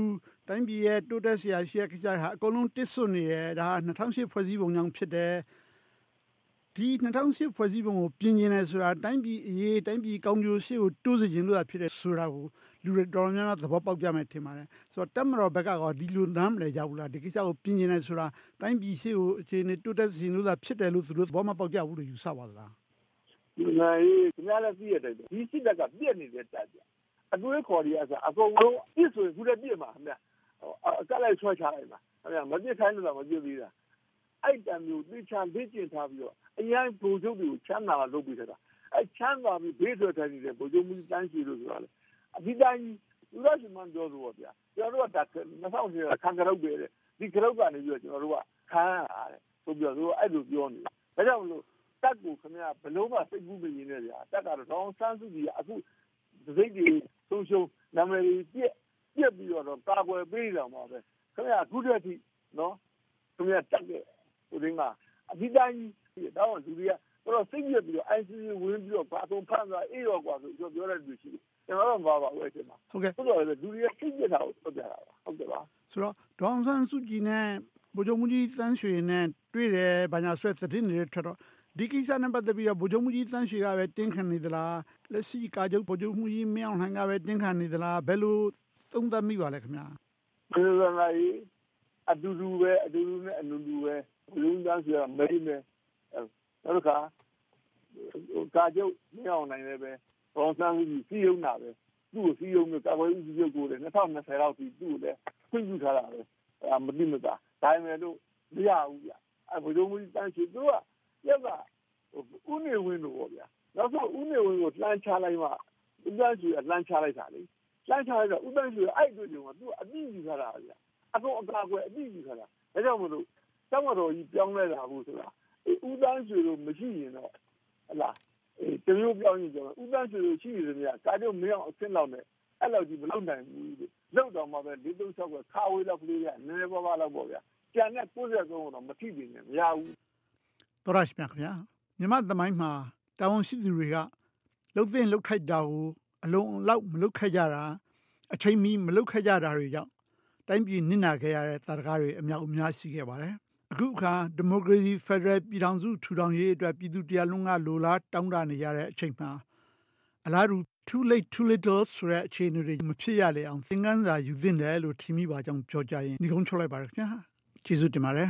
တိုင်းပြည်ရဲ့တိုးတက်စရာရှိတဲ့ကိစ္စဟာအကုန်လုံးတစ်ဆွနေတယ်ဒါဟာ2008ဖွဲ့စည်းပုံကြောင့်ဖြစ်တယ်ဒီ2008ဖွဲ့စည်းပုံကိုပြင်ကျင်တယ်ဆိုတာတိုင်းပြည်အရေးတိုင်းပြည်ကောင်းကျိုးရှိကိုတိုးစေခြင်းလို့ဖြစ်တယ်ဆိုတာကိုလူတွေတော်တော်များများသဘောပေါက်ကြမယ်ထင်ပါတယ်ဆိုတော့တက်မတော်ဘက်ကဒီလိုနားမလည်ကြဘူးလားဒီကိစ္စကိုပြင်ကျင်တယ်ဆိုတာတိုင်းပြည်ရှိကိုအခြေအနေတိုးတက်စေခြင်းလို့ဖြစ်တယ်လို့သူတို့သဘောမပေါက်ကြဘူးလို့ယူဆပါသလားဒီနိုင်ခင်ဗျားလည်းသိရတယ်ဒီစစ်တပ်ကပြည့်နေတဲ့တက်ကြအတွေးခေါ်ရအစားအကုန်လုံးပြည့်ဆိုရင်ခုလည်းပြည့်မှာခင်ဗျာအကလိုက်ဆွဲချလိုက်မှာခင်ဗျာမပြည့်ခိုင်းလို့မပြည့်သေးတာအဲ့တံမျိုးသိချလေ့ကျင့်ထားပြီးတော့အရင်ဘုံချုပ်တွေကိုချမ်းသာလာလုပ်ပြီးတာအဲ့ချမ်းသာပြီးဘေးဆွဲထိုင်နေတဲ့ဘုံချုပ်မှုတန်းရှိလို့ဆိုတာလေအဒီတိုင်းလူရရှိမှန်ပြောလို့ဗျာကျွန်တော်တို့က2010ခံကြတော့ပဲဒီကြတော့ကနေပြီးတော့ကျွန်တော်တို့ကခံရတယ်ဆိုပြီးတော့အဲ့လိုပြောနေတယ်ဒါကြောင့်မလို့တက်ကိုခင်ဗျာဘလုံးမစိတ်ကူးမရင်းနဲ့ဗျာတက်ကတော့တောင်းဆန်းစုကြည်အခုစိတ်တွေဆုံးရှုံးနာမည်ပြက်ပြီးတော့ကာကွယ်ပေးကြမှာပဲခင်ဗျာအခုတည်းကနော်ခင်ဗျာတက်တဲ့ဟိုတင်းကအဒီတိုင်းတော့လူတွေကတော့စိတ်ပြက်ပြီးတော့ ICC ဝင်ပြီးတော့ဘာသုံးဖမ်းတာအေးရောကွာဆိုပြောတဲ့လူရှိတယ်ကျွန်တော်တော့မပါဘူးအဲ့ဒီမှာဟုတ်ကဲ့ဆိုတော့လူတွေကစိတ်ပြက်တာကိုပြောပြတာပါဟုတ်ကဲ့ပါဆိုတော့ဒေါအောင်ဆန်းစုကြည်နဲ့ဗိုလ်ချုပ်မှုကြီးသန်းရွှေနဲ့တွေ့တယ်ဘာညာဆွဲသတင်းတွေထွက်တော့ဒီကိစ္စနဲ့ပတ်သက်ပြီးတော့ဗိုလ်ချုပ်မှုကြီးသန်းရွှေကပဲတင်းခံနေသလားလက်ရှိကာချုပ်ဗိုလ်ချုပ်မှုကြီးမင်းအောင်လှိုင်ကပဲတင်းခံနေသလားဘယ်လိုသုံးသပ်မိပါလဲခင်ဗျာဘယ်လိုလဲအတူတူနဲ့အတူတူပဲလူသားဆိုတာမိမ့်မယ်နောက်တစ်ခါကာချုပ်မင်းအောင်လှိုင်လည်းပဲဘောင်းဆန်းကြီးစီယုံတာပဲသူ့ကိုစီယုံနဲ့ကာကွယ်ရေးစီယုံကိုလည်း2020လောက်ထိသူ့ကိုလည်းခွင့်ပြုထားတာပဲမတိမတာဒါပေမဲ့လို့မရဘူးဗျဘယ်လိုမှတန်းချသူကရက်ကဦးနေဝင်းလို့ပေါ့ဗျာနောက်ဆုံးဦးနေဝင်းကိုလှမ်းချလိုက်မှဦးတန်းချူလှမ်းချလိုက်တာလေလှမ်းချလိုက်တော့ဦးတန်းချူအဲ့တွေ့တယ်ကသူအတိယူထားတာဗျာအကုန်အကာအကွယ်အတိယူထားတာဒါကြောင့်မလို့တောင်းတော်ကြီးပြောင်းလဲလာဖို့ဆိုတာဦးတန်းချူလို့မရှိရင်တော့ဟလာတမျိုးပြောင်းရင်ကျွန်တော်ဦးတန်းချူလို့ရှိရတယ်ဗျာကာကျုံမင်းအောင်အဆင့်လောက်နဲ့အဲ့လောက်ကြီးမလုပ်နိုင်ဘူးလောက်တော့မှပဲ436ကခါဝေးလောက်ကလေးကနည်းနည်းပါးပါးလောက်ပေါ့ဗျာကျန်တဲ့93တော့မထိပြီနဲ့မရဘူးတော်ရရှိမြခင်ဗျာမြန်မာသမိုင်းမှာတာဝန်ရှိသူတွေကလှုပ်သိမ်းလှုပ်ထိုက်တာကိုအလုံးလောက်မလှုပ်ခဲ့ကြတာအချိန်မီမလှုပ်ခဲ့ကြတာတွေကြောင့်တိုင်းပြည်နစ်နာခဲ့ရတဲ့တာကားတွေအများအများရှိခဲ့ပါတယ်အခုအခါဒီမိုကရေစီဖက်ဒရယ်ပြည်ထောင်စုထူထောင်ရေးအတွက်ပြည်သူတရားလုံးကလိုလားတောင်းတနေရတဲ့အချိန်မှာအလားတူ too late too little ဆိုတဲ့အခြေအနေတွေမဖြစ်ရလေအောင်သင်ခန်းစာယူသင့်တယ်လို့ထင်မိပါကြောင်းပြောကြရင်ဒီကုန်းချုပ်လိုက်ပါရခင်ဗျာကျေးဇူးတင်ပါတယ်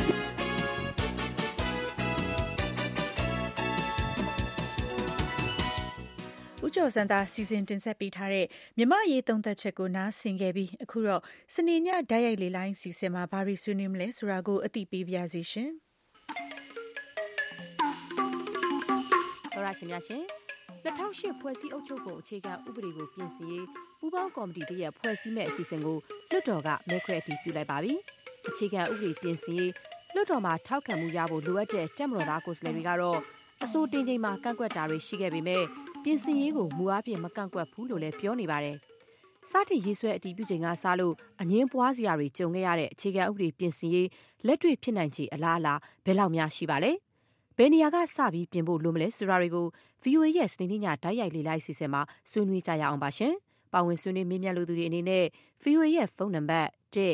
ဦးကျော်စံသာစီစဉ်တင်ဆက်ပေးထားတဲ့မြမရေးသုံးသက်ချက်ကိုနားဆင်ခဲ့ပြီးအခုတော့စနေညဓာတ်ရိုက်လေလိုင်းစီစဉ်မှာဘာတွေဆွေးနွေးမလဲဆိုတာကိုအသိပေးပါရစေရှင်။တော်ရရှင်များရှင်2008ဖွဲ့စည်းအုပ်ချုပ်ပုံအခြေခံဥပဒေကိုပြင်ဆင်ရေးပူးပေါင်းကော်မတီတရက်ဖွဲ့စည်းမဲ့အစီအစဉ်ကိုလွှတ်တော်ကမဲခွဲအတည်ပြုလိုက်ပါပြီ။အခြေခံဥပဒေပြင်ဆင်ရေးလွှတ်တော်မှာထောက်ခံမှုရဖို့လိုအပ်တဲ့တက်မတော်သားကိုယ်စားလှယ်တွေကတော့အစိုးတင်ချိန်မှာကန့်ကွက်တာတွေရှိခဲ့ပေမဲ့ပြင်ဆင်ရေးကိုမူအားဖြင့်မကန့်ကွက်ဘူးလို့လည်းပြောနေပါတယ်။စတင်ရေးဆွဲအတည်ပြုချိန်ကစလို့အငင်းပွားစရာတွေကြုံခဲ့ရတဲ့အခြေခံဥပဒေပြင်ဆင်ရေးလက်တွေ့ဖြစ်နိုင်ခြေအလားအလာဘယ်လောက်များရှိပါလဲ။ဘယ်နေရာကစပြီးပြင်ဖို့လိုမလဲဆိုတာတွေကို VOA ရဲ့စနေနေ့ညဓာတ်ရိုက်လေလိုက်စီစဉ်မှာဆွေးနွေးကြရအောင်ပါရှင်။ပါဝင်ဆွေးနွေးမေးမြန်းလိုသူတွေအနေနဲ့ VOA ရဲ့ဖုန်းနံပါတ်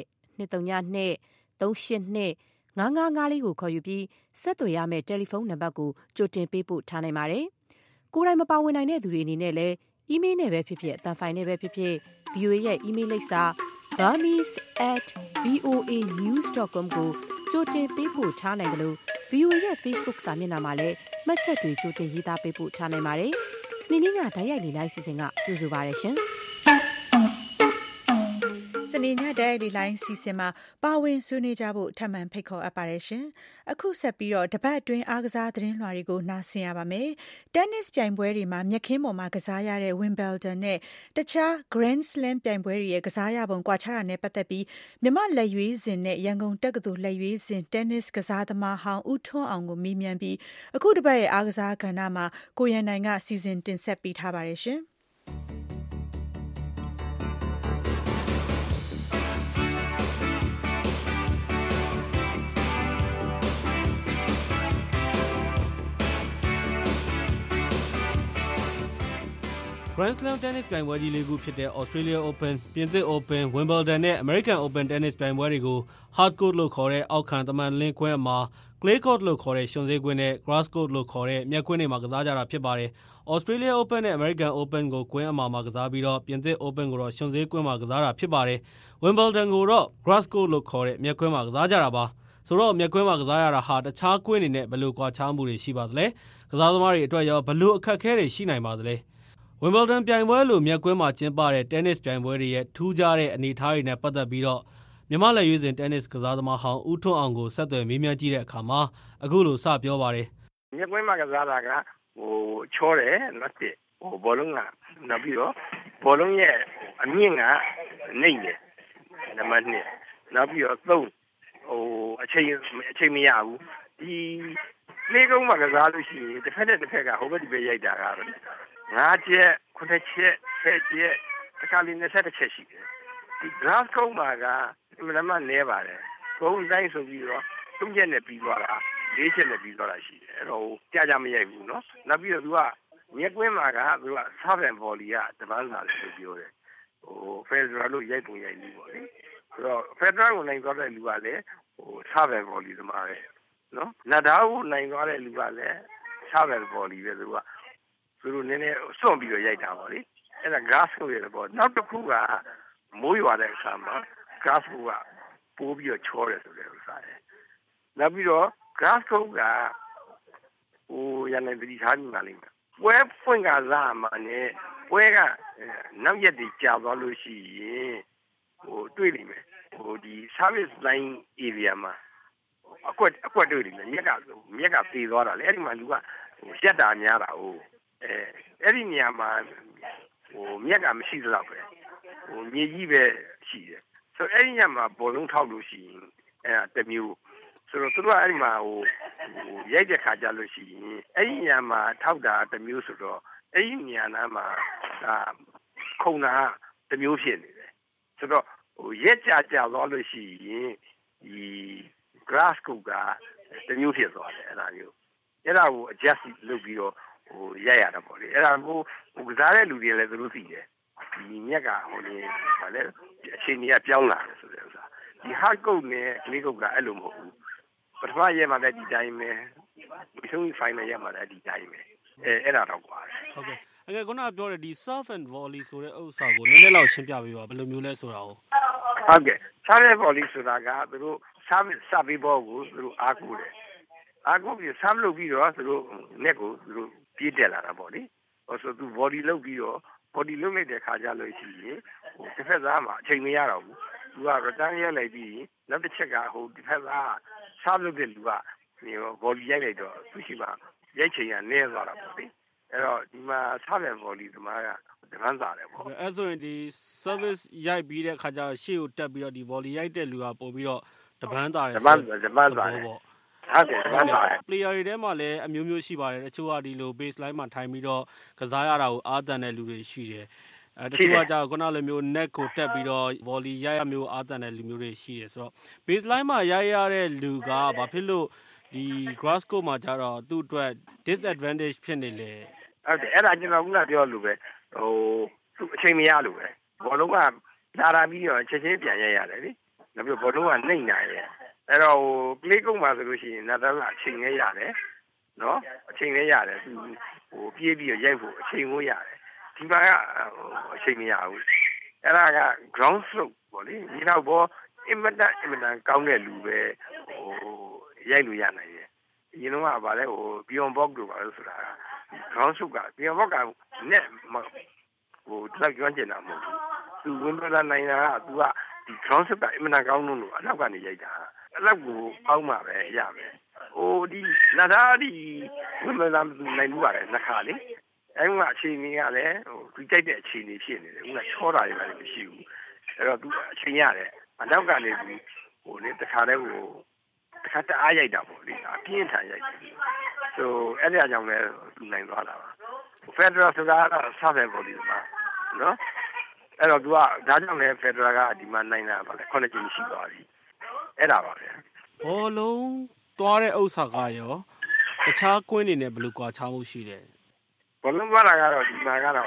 1-232-382-5554ကိုခေါ်ယူပြီးဆက်သွယ်ရမယ့်တယ်လီဖုန်းနံပါတ်ကိုကြိုတင်ပေးပို့ထားနိုင်ပါတယ်။ကိုယ်တိုင်မပါဝင်နိုင်တဲ့သူတွေအနေနဲ့လည်းအီးမေးလ်နဲ့ပဲဖြစ်ဖြစ်အသံဖိုင်နဲ့ပဲဖြစ်ဖြစ် VOA ရဲ့အီးမေးလ်လိပ်စာ burmese@voanews.com ကိုကြိုတင်ပေးပို့ထားနိုင်တယ်လို့ VOA ရဲ့ Facebook စာမျက်နှာမှာလည်းမှတ်ချက်တွေကြိုတင်ရေးသားပေးပို့ထားနိုင်ပါတယ်။စနေနေ့ညဓာတ်ရိုက်လေလိုက်စီစဉ်ကကြိုဆိုပါရရှင်။စနေညဓာတ်ရိုက်လေလိုက်စီစဉ်မှာပါဝင်ဆွေးနွေးကြဖို့ထပ်မံဖိတ်ခေါ်အပ်ပါတယ်ရှင်။အခုဆက်ပြီးတော့တပတ်အတွင်းအားကစားသတင်းလွှာတွေကိုနားဆင်ရပါမယ်။တက်နစ်ပြိုင်ပွဲတွေမှာမြက်ခင်းပေါ်မှာကစားရတဲ့ Wimbledon နဲ့တခြား Grand Slam ပြိုင်ပွဲတွေရဲ့ကစားရပုံကွာခြားတာနဲ့ပတ်သက်ပြီးမြန်မာလက်ရွေးစင်နဲ့ရန်ကုန်တက္ကသိုလ်လက်ရွေးစင်တက်နစ်ကစားသမားဟောင်းဦးထွန်းအောင်ကိုမေးမြန်းပြီးအခုတပတ်ရဲ့အားကစားကဏ္ဍမှာကိုရန်နိုင်ကစီစဉ်တင်ဆက်ပေးထားပါတယ်ရှင်။ Grand Slam Tennis ပြိုင်ပွဲကြီး၄ခုဖြစ်တဲ့ Australia Open, ပြင်သစ် Open, Wimbledon နဲ့ American Open Tennis ပြိုင်ပွဲတွေကို Hard Court လို့ခေါ်တဲ့အောက်ခံတမန်လင်းကွင်းအမာ Clay Court လို့ခေါ်တဲ့ရွှံစေးကွင်းနဲ့ Grass Court လို့ခေါ်တဲ့မြက်ကွင်းတွေမှာကစားကြတာဖြစ်ပါတယ်။ Australia Open နဲ့ American Open ကိုကွင်းအမာမှာကစားပြီးတော့ပြင်သစ် Open ကိုတော့ရွှံစေးကွင်းမှာကစားတာဖြစ်ပါတယ်။ Wimbledon ကိုတော့ Grass Court လို့ခေါ်တဲ့မြက်ကွင်းမှာကစားကြတာပါ။ဆိုတော့မြက်ကွင်းမှာကစားရတာဟာတခြားကွင်းတွေနဲ့ဘယ်လိုကွာခြားမှုတွေရှိပါသလဲ။ကစားသမားတွေအတွက်ရောဘယ်လိုအခက်အခဲတွေရှိနိုင်ပါသလဲ။ Wimbledon ပြိုင်ပွဲလိုမြက်ကွင်းမှာကျင်းပတဲ့ Tennis ပြိုင်ပွဲတွေရဲ့ထူးခြားတဲ့အနေအထားတွေနဲ့ပတ်သက်ပြီးတော့မြန်မာလက်ရွေးစင် Tennis ကစားသမားဟောင်းဦးထွန်းအောင်ကိုဆက်သွယ်မေးမြန်းကြည့်တဲ့အခါမှာအခုလိုစပြောပါတယ်။မြက်ကွင်းမှာကစားတာကချောတယ်နော်တစ်ဘောလုံးကနောက်ပြီးတော့ဘောလုံးရဲ့အမြင့်ကနှိမ့်တယ်နံပါတ်2နောက်ပြီးတော့3အချိန်မရဘူးဒီလေးကုန်းမှာကစားလို့ရှိရင်တစ်ဖက်နဲ့တစ်ဖက်ကဟိုဘက်ဒီဘက်ရိုက်တာကတော့9ချက်9ချက်10ချက်တခါလေး20ချက်ရှိတယ်ဒီ grass ကုန်းမှာကအမှန်တမ်းနဲပါတယ်ကုန်းတိုင်းဆိုပြီးတော့3ချက်နဲ့ပြီးသွားတာ4ချက်နဲ့ပြီးသွားတာရှိတယ်အဲ့တော့ကြာမရိုက်ဘူးနော်နောက်ပြီးတော့သူကမြက်ကွင်းမှာကသူက serve and volley ကတပန်းစာလို့ပြောတယ်Federer လို့ရိုက်ပုံရိုက်လို့ပေါ့လေဆိုတော့ Federer ကိုနိုင်သွားတဲ့လူကလည်းserve and volley သမားပဲနော်နဒါးကိုနိုင်သွားတဲ့လူကလည်း serve and volley ပဲသူတို့နည်းနည်းစွန့်ပြီးတော့ရိုက်တာပေါ့လေအဲ့ဒါ grass ကိုရတယ်ပေါ့နောက်တစ်ခုကမိုးရွာတဲ့အခါမှာ grass ကပိုးပြီးတော့ချောတယ်ဆိုတဲ့ဥစ္စာလေနောက်ပြီးတော့ grass ကရန်နေတိထားပြီးမှလိမ့်မယ်ပွဲဖွင့်ကစားမှာနဲ့ပွဲကနောက်ရက်တွေကြာသွားလို့ရှိရင်တွေ့လိမ့်မယ်ဒီ service line area မှာအကွက်တွေ့လိမ့်မယ်မြက်ကပြေးသွားတာလေအဲ့ဒီမှာလူကရက်တာများတာအဲ့ဒီနေရာမှာမြက်ကမရှိသလောက်ပဲမြေကြီးပဲရှိတယ်ဆိုတော့အဲ့ဒီညမှာဘောလုံးထောက်လို့ရှိရင်အဲ့တမျိုးဆိုတော့သူတို့ကအဲ့ဒီမှာရိုက်တဲ့ခါကြလို့ရှိရင်အဲ့ဒီညမှာထောက်တာတမျိုးဆိုတော့အဲ့ဒီညနာမှာခုံတာတမျိုးဖြစ်နေတယ်ဆိုတော့ရက်ကြာသွားလို့ရှိရင်ဒီ grass ကတမျိုးဖြစ်သွားတယ်အဲ့ဒါမျိုးအဲ့ဒါကို adjust လုပ်ပြီးတော့ရိုက်ရတာပေါ့လေအဲ့ဒါကိုကစားတဲ့လူတွေလည်းသူတို့သိတယ်ဒီမြက်ကဗာလဲအချိန်ကြီးပြောင်းလာတယ်ဆိုတဲ့ဥစ္စာဒီ hard court နဲ့ clay court ကအဲ့လိုမဟုတ်ဘူးပထမရက်မှာလည်းဒီတိုင်းပဲဒီဆုံး final ရက်မှာလည်းဒီတိုင်းပဲအဲ့ဒါတော့ကွာဟုတ်ကဲ့ခုနကပြောတဲ့ဒီ serve and volley ဆိုတဲ့ဥစ္စာကိုနည်းနည်းလောက်ရှင်းပြပေးပါဘယ်လိုမျိုးလဲဆိုတာကိုဟုတ်ကဲ့ serve and volley ဆိုတာကသူတို့ serve ဘောကိုသူတို့အားကိုးတယ်အားကိုးပြီး serve လုပ်ပြီးတော့သူတို့ net ကိုသူတို့ပြေးတက်လာတာပေါ့လေဆိုသူ volley လုပ်ပြီးတော့ body လုပ်လိုက်တဲ့ခါကြလို့ရှိရင်တစ်ဖက်သားမှာအချိန်မရတော့ဘူးသူက return ရိုက်လိုက်ပြီးနောက်တစ်ချက်ကတစ်ဖက်သား serve လုပ်တဲ့လူကvolley ရိုက်လိုက်တော့သူရှိမှရိုက်ချိန်ကနည်းသွားတာပေါ့လေအဲ့တော့ဒီမှာ serve and volley သမားကတပန်းစားတယ်ပေါ့အဲ့ဆိုရင်ဒီ service ရိုက်ပြီးတဲ့ခါကျတော့ရှေ့ကိုတက်ပြီးတော့ဒီ volley ရိုက်တဲ့လူကပို့ပြီးတော့တပန်းစားတယ်တပန်းစားတယ်ဟုတ်တယ်တပန်းစားတယ် player တွေထဲမှာလည်းအမျိုးမျိုးရှိပါတယ်တချို့ကဒီလို base line မှာထိုင်ပြီးတော့ကစားရတာကိုအားတန်တဲ့လူတွေရှိတယ်တချို့ကကြာခုနလိုမျိုး net ကိုတက်ပြီးတော့ volley ရိုက်ရမျိုးအားတန်တဲ့လူမျိုးတွေရှိတယ်ဆိုတော့ base line မှာရိုက်ရတဲ့လူကဘာဖြစ်လို့ဒီ grass court မှာကျတော့သူ့အတွက် disadvantage ဖြစ်နေလေဟုတ်တယ်အဲ့ဒါကျွန်တော်ကပြောလို့ပဲသူအချိန်မရလို့ပဲဘောလုံးကလာပြီးတော့ချက်ချင်းပြန်ရိုက်ရတယ်လေနောက်ပြီးဘောလုံးကနှိမ့်နေတယ်အဲ့တော့clay ကုန်းမှာဆိုလို့ရှိရင်နောက်တော့အချိန်လေးရတယ်နော်အချိန်လေးရတယ်သူပြေးပြီးတော့ရိုက်ဖို့အချိန်ကိုရတယ်ဒီမှာကအချိန်မရဘူးအဲ့ဒါက ground stroke ပေါ့လေဒီနောက်ဘောအင်မတန်ကောင်းတဲ့လူပဲရိုက်လို့ရနိုင်တယ်ဒီတော့ကဗာလဲbeyond box တို့ပါလို့ဆိုတာ ground stroke က beyond box က net တက်ကျွမ်းကျင်တာမဟုတ်ဘူးသူဝင်ပြလာနိုင်တာကသူကဒီ ground stroke ကအင်မတန်ကောင်းလို့အနောက်ကနေရိုက်တာအဲ့လောက်ကိုအောက်မှာပဲရပဲဒီနာဒါဒီဝင်ပြလာနိုင်လို့ရတယ်နှစ်ခါလေအဲ့မှာအချိန်ကြီးကလည်းသူကြိုက်တဲ့အချိန်ကြီးဖြစ်နေတယ်ဦးကချောတာတွေလည်းမရှိဘူးအဲ့တော့သူအချိန်ရတယ်အနောက်ကနေပြီးတခါတည်းတခါတအားရိုက်တာပေါ့လေအပြင်းထန်ရိုက်တယ်ဆိုအဲ့ဒါကြောင့်လည်းသူနိုင်သွားတာပါ Federer ဆိုတာက serve and volley မှာနော်အဲ့တော့သူကဒါကြောင့်လည်း Federer ကဒီမှာနိုင်တာပါလေ9ကြိမ်ရှိသွားပြီအဲ့ဒါပါပဲဘောလုံးသွားတဲ့ဥစ္စာကရောတခြားကွင်းတွေနဲ့ဘယ်လိုကွာခြားမှုရှိတယ်ဘောလုံးသွားတာကတော့ဒီမှာကတော့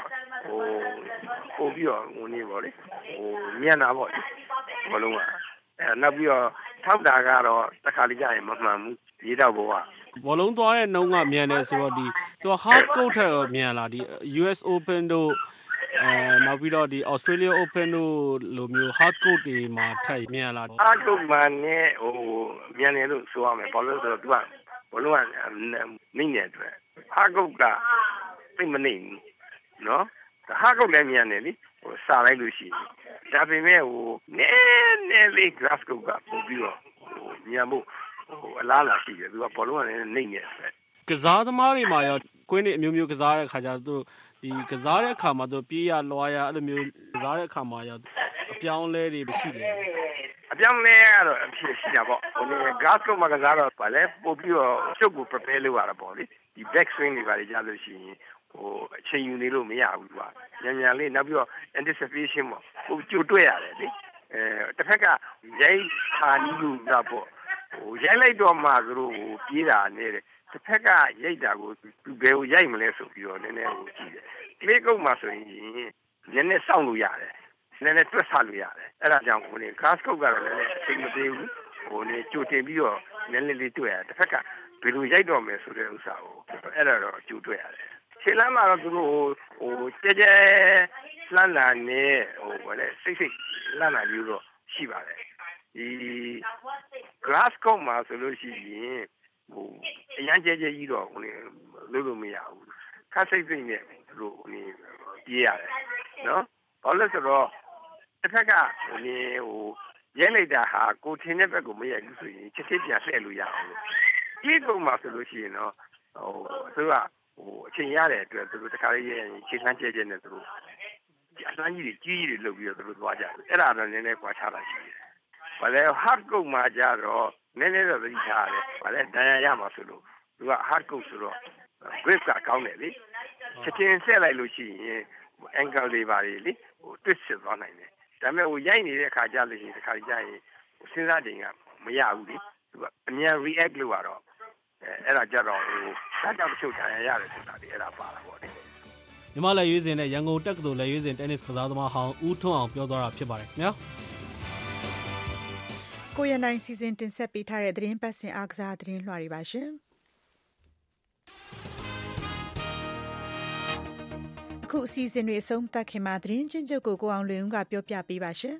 ပို့ပြီးတော့ဝင်နေပေါ့လေမြန်တာပေါ့ဘလုံးကနောက်ပြီးတော့ထောက်တာကတော့တစ်ခါလေးကြာရင်မမှန်ဘူးရေးတော့ဘောကဘောလုံးသွားတဲ့နှုန်းကမြန်တယ်ဆိုတော့သူက hard court ထက်မြန်လာUS Open တို့နောက်ပြီးတော့Australia Open တို့လိုမျိုး hard court တွေမှာထက်မြန်လာ hard court မှာနဲ့မြန်တယ်လို့ဆိုရမယ်ဘာလို့ဆိုတော့သူကဘောလုံးကနေနေအတွက် hard court ကသိမနေဘူးနော် hard court လည်းမြန်တယ်လीစားလိုက်လို့ရှိရင်ဒါပေမဲ့နည်းလေး grass court ကပို့ပြီးတော့မြန်ဖို့အလားလာရှိတယ်သူကဘောလုံးကလည်းနေနေတယ်ကစားသမားတွေမှာရောကွင်းတွေအမျိုးမျိုးကစားတဲ့ခါကျတော့ကစားတဲ့အခါမှာပြေးရလွှားရအဲ့လိုမျိုးကစားတဲ့အခါမှာရောအပြောင်းလဲတွေမရှိလေအပြောင်းလဲကတော့အဖြစ်ရှိတာပေါ့grass court မှာကစားတော့ဗာလဲပို့ပြီးတော့ရှုပ်ကို prepare လုပ်ရတာပေါ့လေဒီ back swing တွေပါကြလို့ရှိရင်အချိန်ယူနေလို့မရဘူးကွာမြန်လေးနောက်ပြီးတော့ anticipation ပေါ့ကြိုတွေ့ရတယ်လေတစ်ဖက်ကရိုက်ခါနီးလို့တော့ပေါ့ရိုက်လိုက်တော့မှသူတို့ပြေးတာနေတယ်တစ်ဖက်ကရိုက်တာကိုသူဘယ်ကိုရိုက်မလဲဆိုပြီးတော့နည်းနည်းကြည့်တယ်ကလေးကုတ်မှာဆိုရင်နည်းနည်းစောင့်လို့ရတယ်နည်းနည်းတွက်ဆလို့ရတယ်အဲ့ဒါကြောင့်grass court ကတော့လည်းအချိန်မသေးဘူးကြိုတင်ပြီးတော့နည်းနည်းလေးတွေ့ရတယ်တစ်ဖက်ကဘယ်လိုရိုက်တော့မယ်ဆိုတဲ့ဥစ္စာကိုအဲ့ဒါတော့ကြိုတွေ့ရတယ်ခြေလမ်းမှာတော့သူတို့ကြဲလှမ်းလာနေဗါလဲစိတ်လှမ်းလာပြီးတော့ရှိပါတယ်ဒီ grass court မှာဆိုလို့ရှိရင်အရန်ကြဲကြီးတော့လုပ်လို့မရဘူးခက်စိတ်နဲ့သူတို့ပြေးရတယ်နော်ဘာလို့လဲဆိုတော့တစ်ဖက်ကရဲလိုက်တာဟာကိုထင်းတဲ့ဘက်ကိုမရိုက်ဘူးဆိုရင်ချက်ချင်းပြန်လှည့်လို့ရအောင်လို့ဒီကုန်းမှာဆိုလို့ရှိရင်တော့သူကအချိန်ရတဲ့အတွက်သူတို့တခါလေးခြေလှမ်းကျဲနဲ့သူတို့အလှမ်းကြီးကြီးတွေလုပ်ပြီးတော့သူတို့သွားကြတယ်အဲ့ဒါတော့နည်းနည်းကွာခြားတာရှိတယ်။ဘာလဲ hard court မှာကြတော့နည်းနည်းတော့သတိထားရတယ်။ဘာလဲဒဏ်ရာရမှာဆိုလို့သူက hard court ဆိုတော့ grip ကကောင်းတယ်လေ။ချက်ချင်းဆက်လိုက်လို့ရှိရင် ankle တွေပါလေtwist ဖြစ်သွားနိုင်တယ်။ဒါပေမဲ့ရိုက်နေတဲ့အခါကြလို့ရှိရင်တခါကြာရင်စဉ်းစားချိန်ကမရဘူးလေ။သူကအမြန် react လုပ်ရတော့အဲ့ဒါကြတော့ဒါကြောင့်တချို့ဒဏ်ရာရတယ်ဆိုတာဒီအဲ့ဒါပါတာပေါ့လေမြန်မာလက်ရွေးစင်နဲ့ရန်ကုန်တက္ကသိုလ်လက်ရွေးစင် tennis ကစားသမားဟောင်းဦးထွန်းအောင်ပြောသွားတာဖြစ်ပါတယ်ခင်ဗျာကိုရနိုင်စီစဉ်တင်ဆက်ပေးထားတဲ့သတင်းပတ်စဉ်အားကစားသတင်းလွှာတွေပါရှင်အခုအစီအစဉ်တွေအဆုံးသတ်ခင်မှာသတင်းချင်းချုပ်ကိုအောင်လွင်ဦးကပြောပြပေးပါရှင်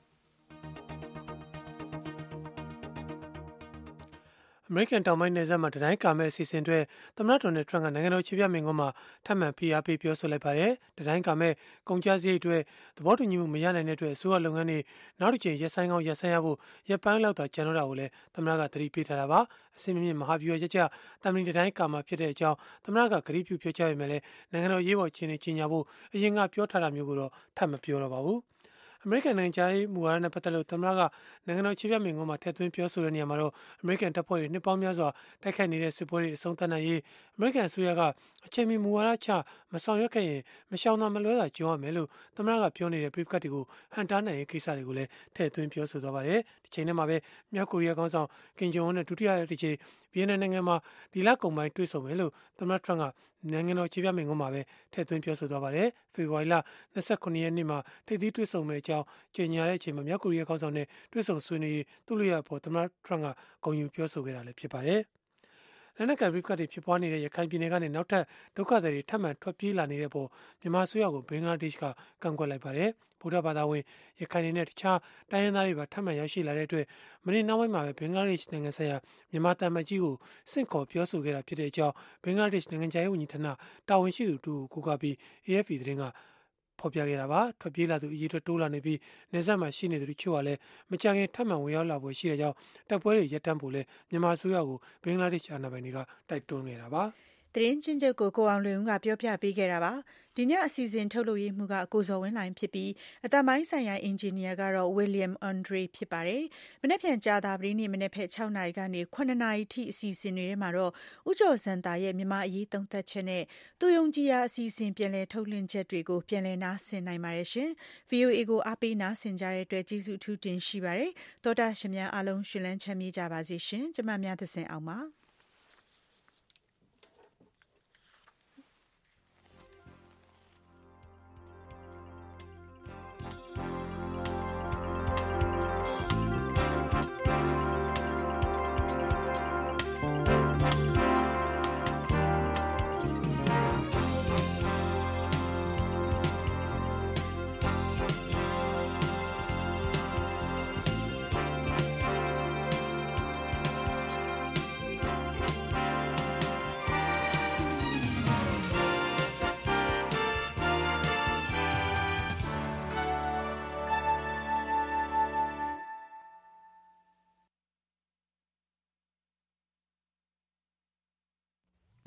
အမေရိကန်တောင်ပိုင်းနယ်စပ်မှာတတိုင်းကာမဲ့အစီအစဉ်တွေသမ္မတဒေါ်နယ်ထရန့်ကနိုင်ငံတော်ခြေပြမိန့်ခွန်းမှာထပ်မံဖိအားပေးပြောဆိုလိုက်ပါတယ်။တတိုင်းကာမဲ့ကုန်ကျစရိတ်တွေသဘောတူညီမှုမရနိုင်တဲ့အတွက်အစိုးရလုပ်ငန်းတွေနောက်တစ်ချိန်ရပ်ဆိုင်းရဖို့ရပ်ပိုင်းလောက်သာကြံတော့တာကိုလည်းသမ္မတကသတိပေးထားတာပါ။အစင်းမြင့်မဟာဗျူဟာရကြတမန်တတိုင်းကာမှာဖြစ်တဲ့အကြောင်းသမ္မတကဂရုပြုပြောကြားပေမဲ့လည်းနိုင်ငံတော်ရေးပေါ်ချင်းကြီးညာဖို့အရင်ကပြောထားတာမျိုးကိုတော့ထပ်မပြောတော့ပါဘူး။အမေရိကန်နိုင်ငံသားမူဝါဒနဲ့ပတ်သက်လို့သမ္မတကနိုင်ငံတော်ခြေပြမိန့်ခွန်းမှာထည့်သွင်းပြောဆိုတဲ့နေရာမှာတော့အမေရိကန်တပ်ဖွဲ့တွေနှစ်ပေါင်းများစွာတိုက်ခိုက်နေတဲ့စစ်ပွဲတွေအဆုံးသတ်နိုင်ရေးအမေရိကန်အစိုးရကအချိန်မီမူဝါဒချမဆောင်ရွက်ခဲ့ရင်မရှောင်သာမလွဲသာကြုံရမယ်လို့သမ္မတကပြောနေတဲ့ပြိပကတ်တွေကိုဟန်တားနိုင်ရေးကိစ္စတွေကိုလည်းထည့်သွင်းပြောဆိုသွားပါတယ်။ဒီချိန်ထဲမှာပဲမြောက်ကိုရီးယားခေါင်းဆောင်ကင်ဂျုံအွန်းနဲ့ဒုတိယတစ်ချိန်ဗီယက်နမ်နိုင်ငံမှာဒီလကုန်ပိုင်းတွေ့ဆုံမယ်လို့သမ္မတထရန့်ကနိုင်ငံတော်ခြေပြမိန့်ခွန်းမှာပဲထည့်သွင်းပြောဆိုသွားပါတယ်။ဖေဖော်ဝါရီလ29ရက်နေ့မှာထိပ်သီးတွေ့ဆုံမယ့်အကြောင်းကြေညာတဲ့အချိန်မှာမြောက်ကိုရီးယားခေါင်းဆောင်နဲ့တွေ့ဆုံဆွေးနွေးသူ့လျက်ပေါ်သမ္မတထရန့်ကဂုဏ်ယူပြောဆိုခဲ့တာလည်းဖြစ်ပါတယ်။လက်နက်ကပြိပကတ်တွေဖြစ်ပွားနေတဲ့ရခိုင်ပြည်နယ်ကနေနောက်ထပ်ဒုက္ခသည်တွေထပ်မံထွက်ပြေးလာနေတဲ့ပေါ်မြန်မာအစိုးရကိုဘင်္ဂလားဒေ့ရှ်ကကန့်ကွက်လိုက်ပါတယ်။ဗုဒ္ဓဘာသာဝင်ရခိုင်တွေနဲ့တခြားတိုင်းရင်းသားတွေပါထပ်မံရောက်ရှိလာတဲ့အတွက်မနေ့နောက်ပိုင်းမှာပဲဘင်္ဂလားဒေ့ရှ်နိုင်ငံဆိုင်ရာမြန်မာတမန်ကြီးကိုစင့်ခေါ်ပြောဆိုခဲ့တာဖြစ်တဲ့အကြောင်းဘင်္ဂလားဒေ့ရှ်နိုင်ငံခြားရေးဝန်ကြီးဌာနတာဝန်ရှိသူတို့ကိုကပြီး AFP သတင်းကဖော်ပြခဲ့တာပါထွက်ပြေးလာသူအရေးအတွက်တိုးလာနေပြီးနေဆက်မှာရှိနေသူတို့ချို့ကလည်းမကြခင်ထပ်မံဝင်ရောက်လာဖို့ရှိတဲ့ကြောင်းတပ်ပွဲတွေရပ်တန့်ဖို့လဲမြန်မာအစိုးရကိုဘင်္ဂလားဒေ့ရှ်အာဏာပိုင်တွေကတိုက်တွန်းနေတာပါသတင်းချင်းချုပ်ကိုအောင်လွင်ဦးကပြောပြပေးခဲ့တာပါဒီညအစီအစဉ်ထုတ်လုပ်ရေးမှူးကကိုဇော်ဝင်းလိုင်းဖြစ်ပြီးအတမိုင်းဆိုင်ရာအင်ဂျင်နီယာကတော့ William Andre ဖြစ်ပါတယ်မနေ့ပြန်ကြာတာပရိနေ့မနေ့ဖက်6နာရီကနေ9နာရီထိအစီအစဉ်တွေထဲမှာတော့ဦးကျော်စံတာရဲ့မြန်မာအရေးသုံးသပ်ချက်နဲ့သူယုံကြည်ရာအစီအစဉ်ပြန်လည်ထုတ်လွှင့်ချက်တွေကိုပြန်လည်နားဆင်နိုင်ပါတယ်ရှင် VOA ကိုအားပေးနားဆင်ကြတဲ့အတွက်ကျေးဇူးအထူးတင်ရှိပါတယ်သောတာရှင်များအားလုံးရှင်လန်းချမ်းမြေ့ကြပါစေရှင်ကျမများသစဉ်အောင်ပါ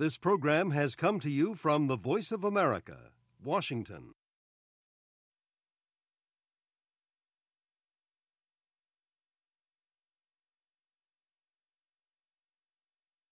This program has come to you from the Voice of America, Washington.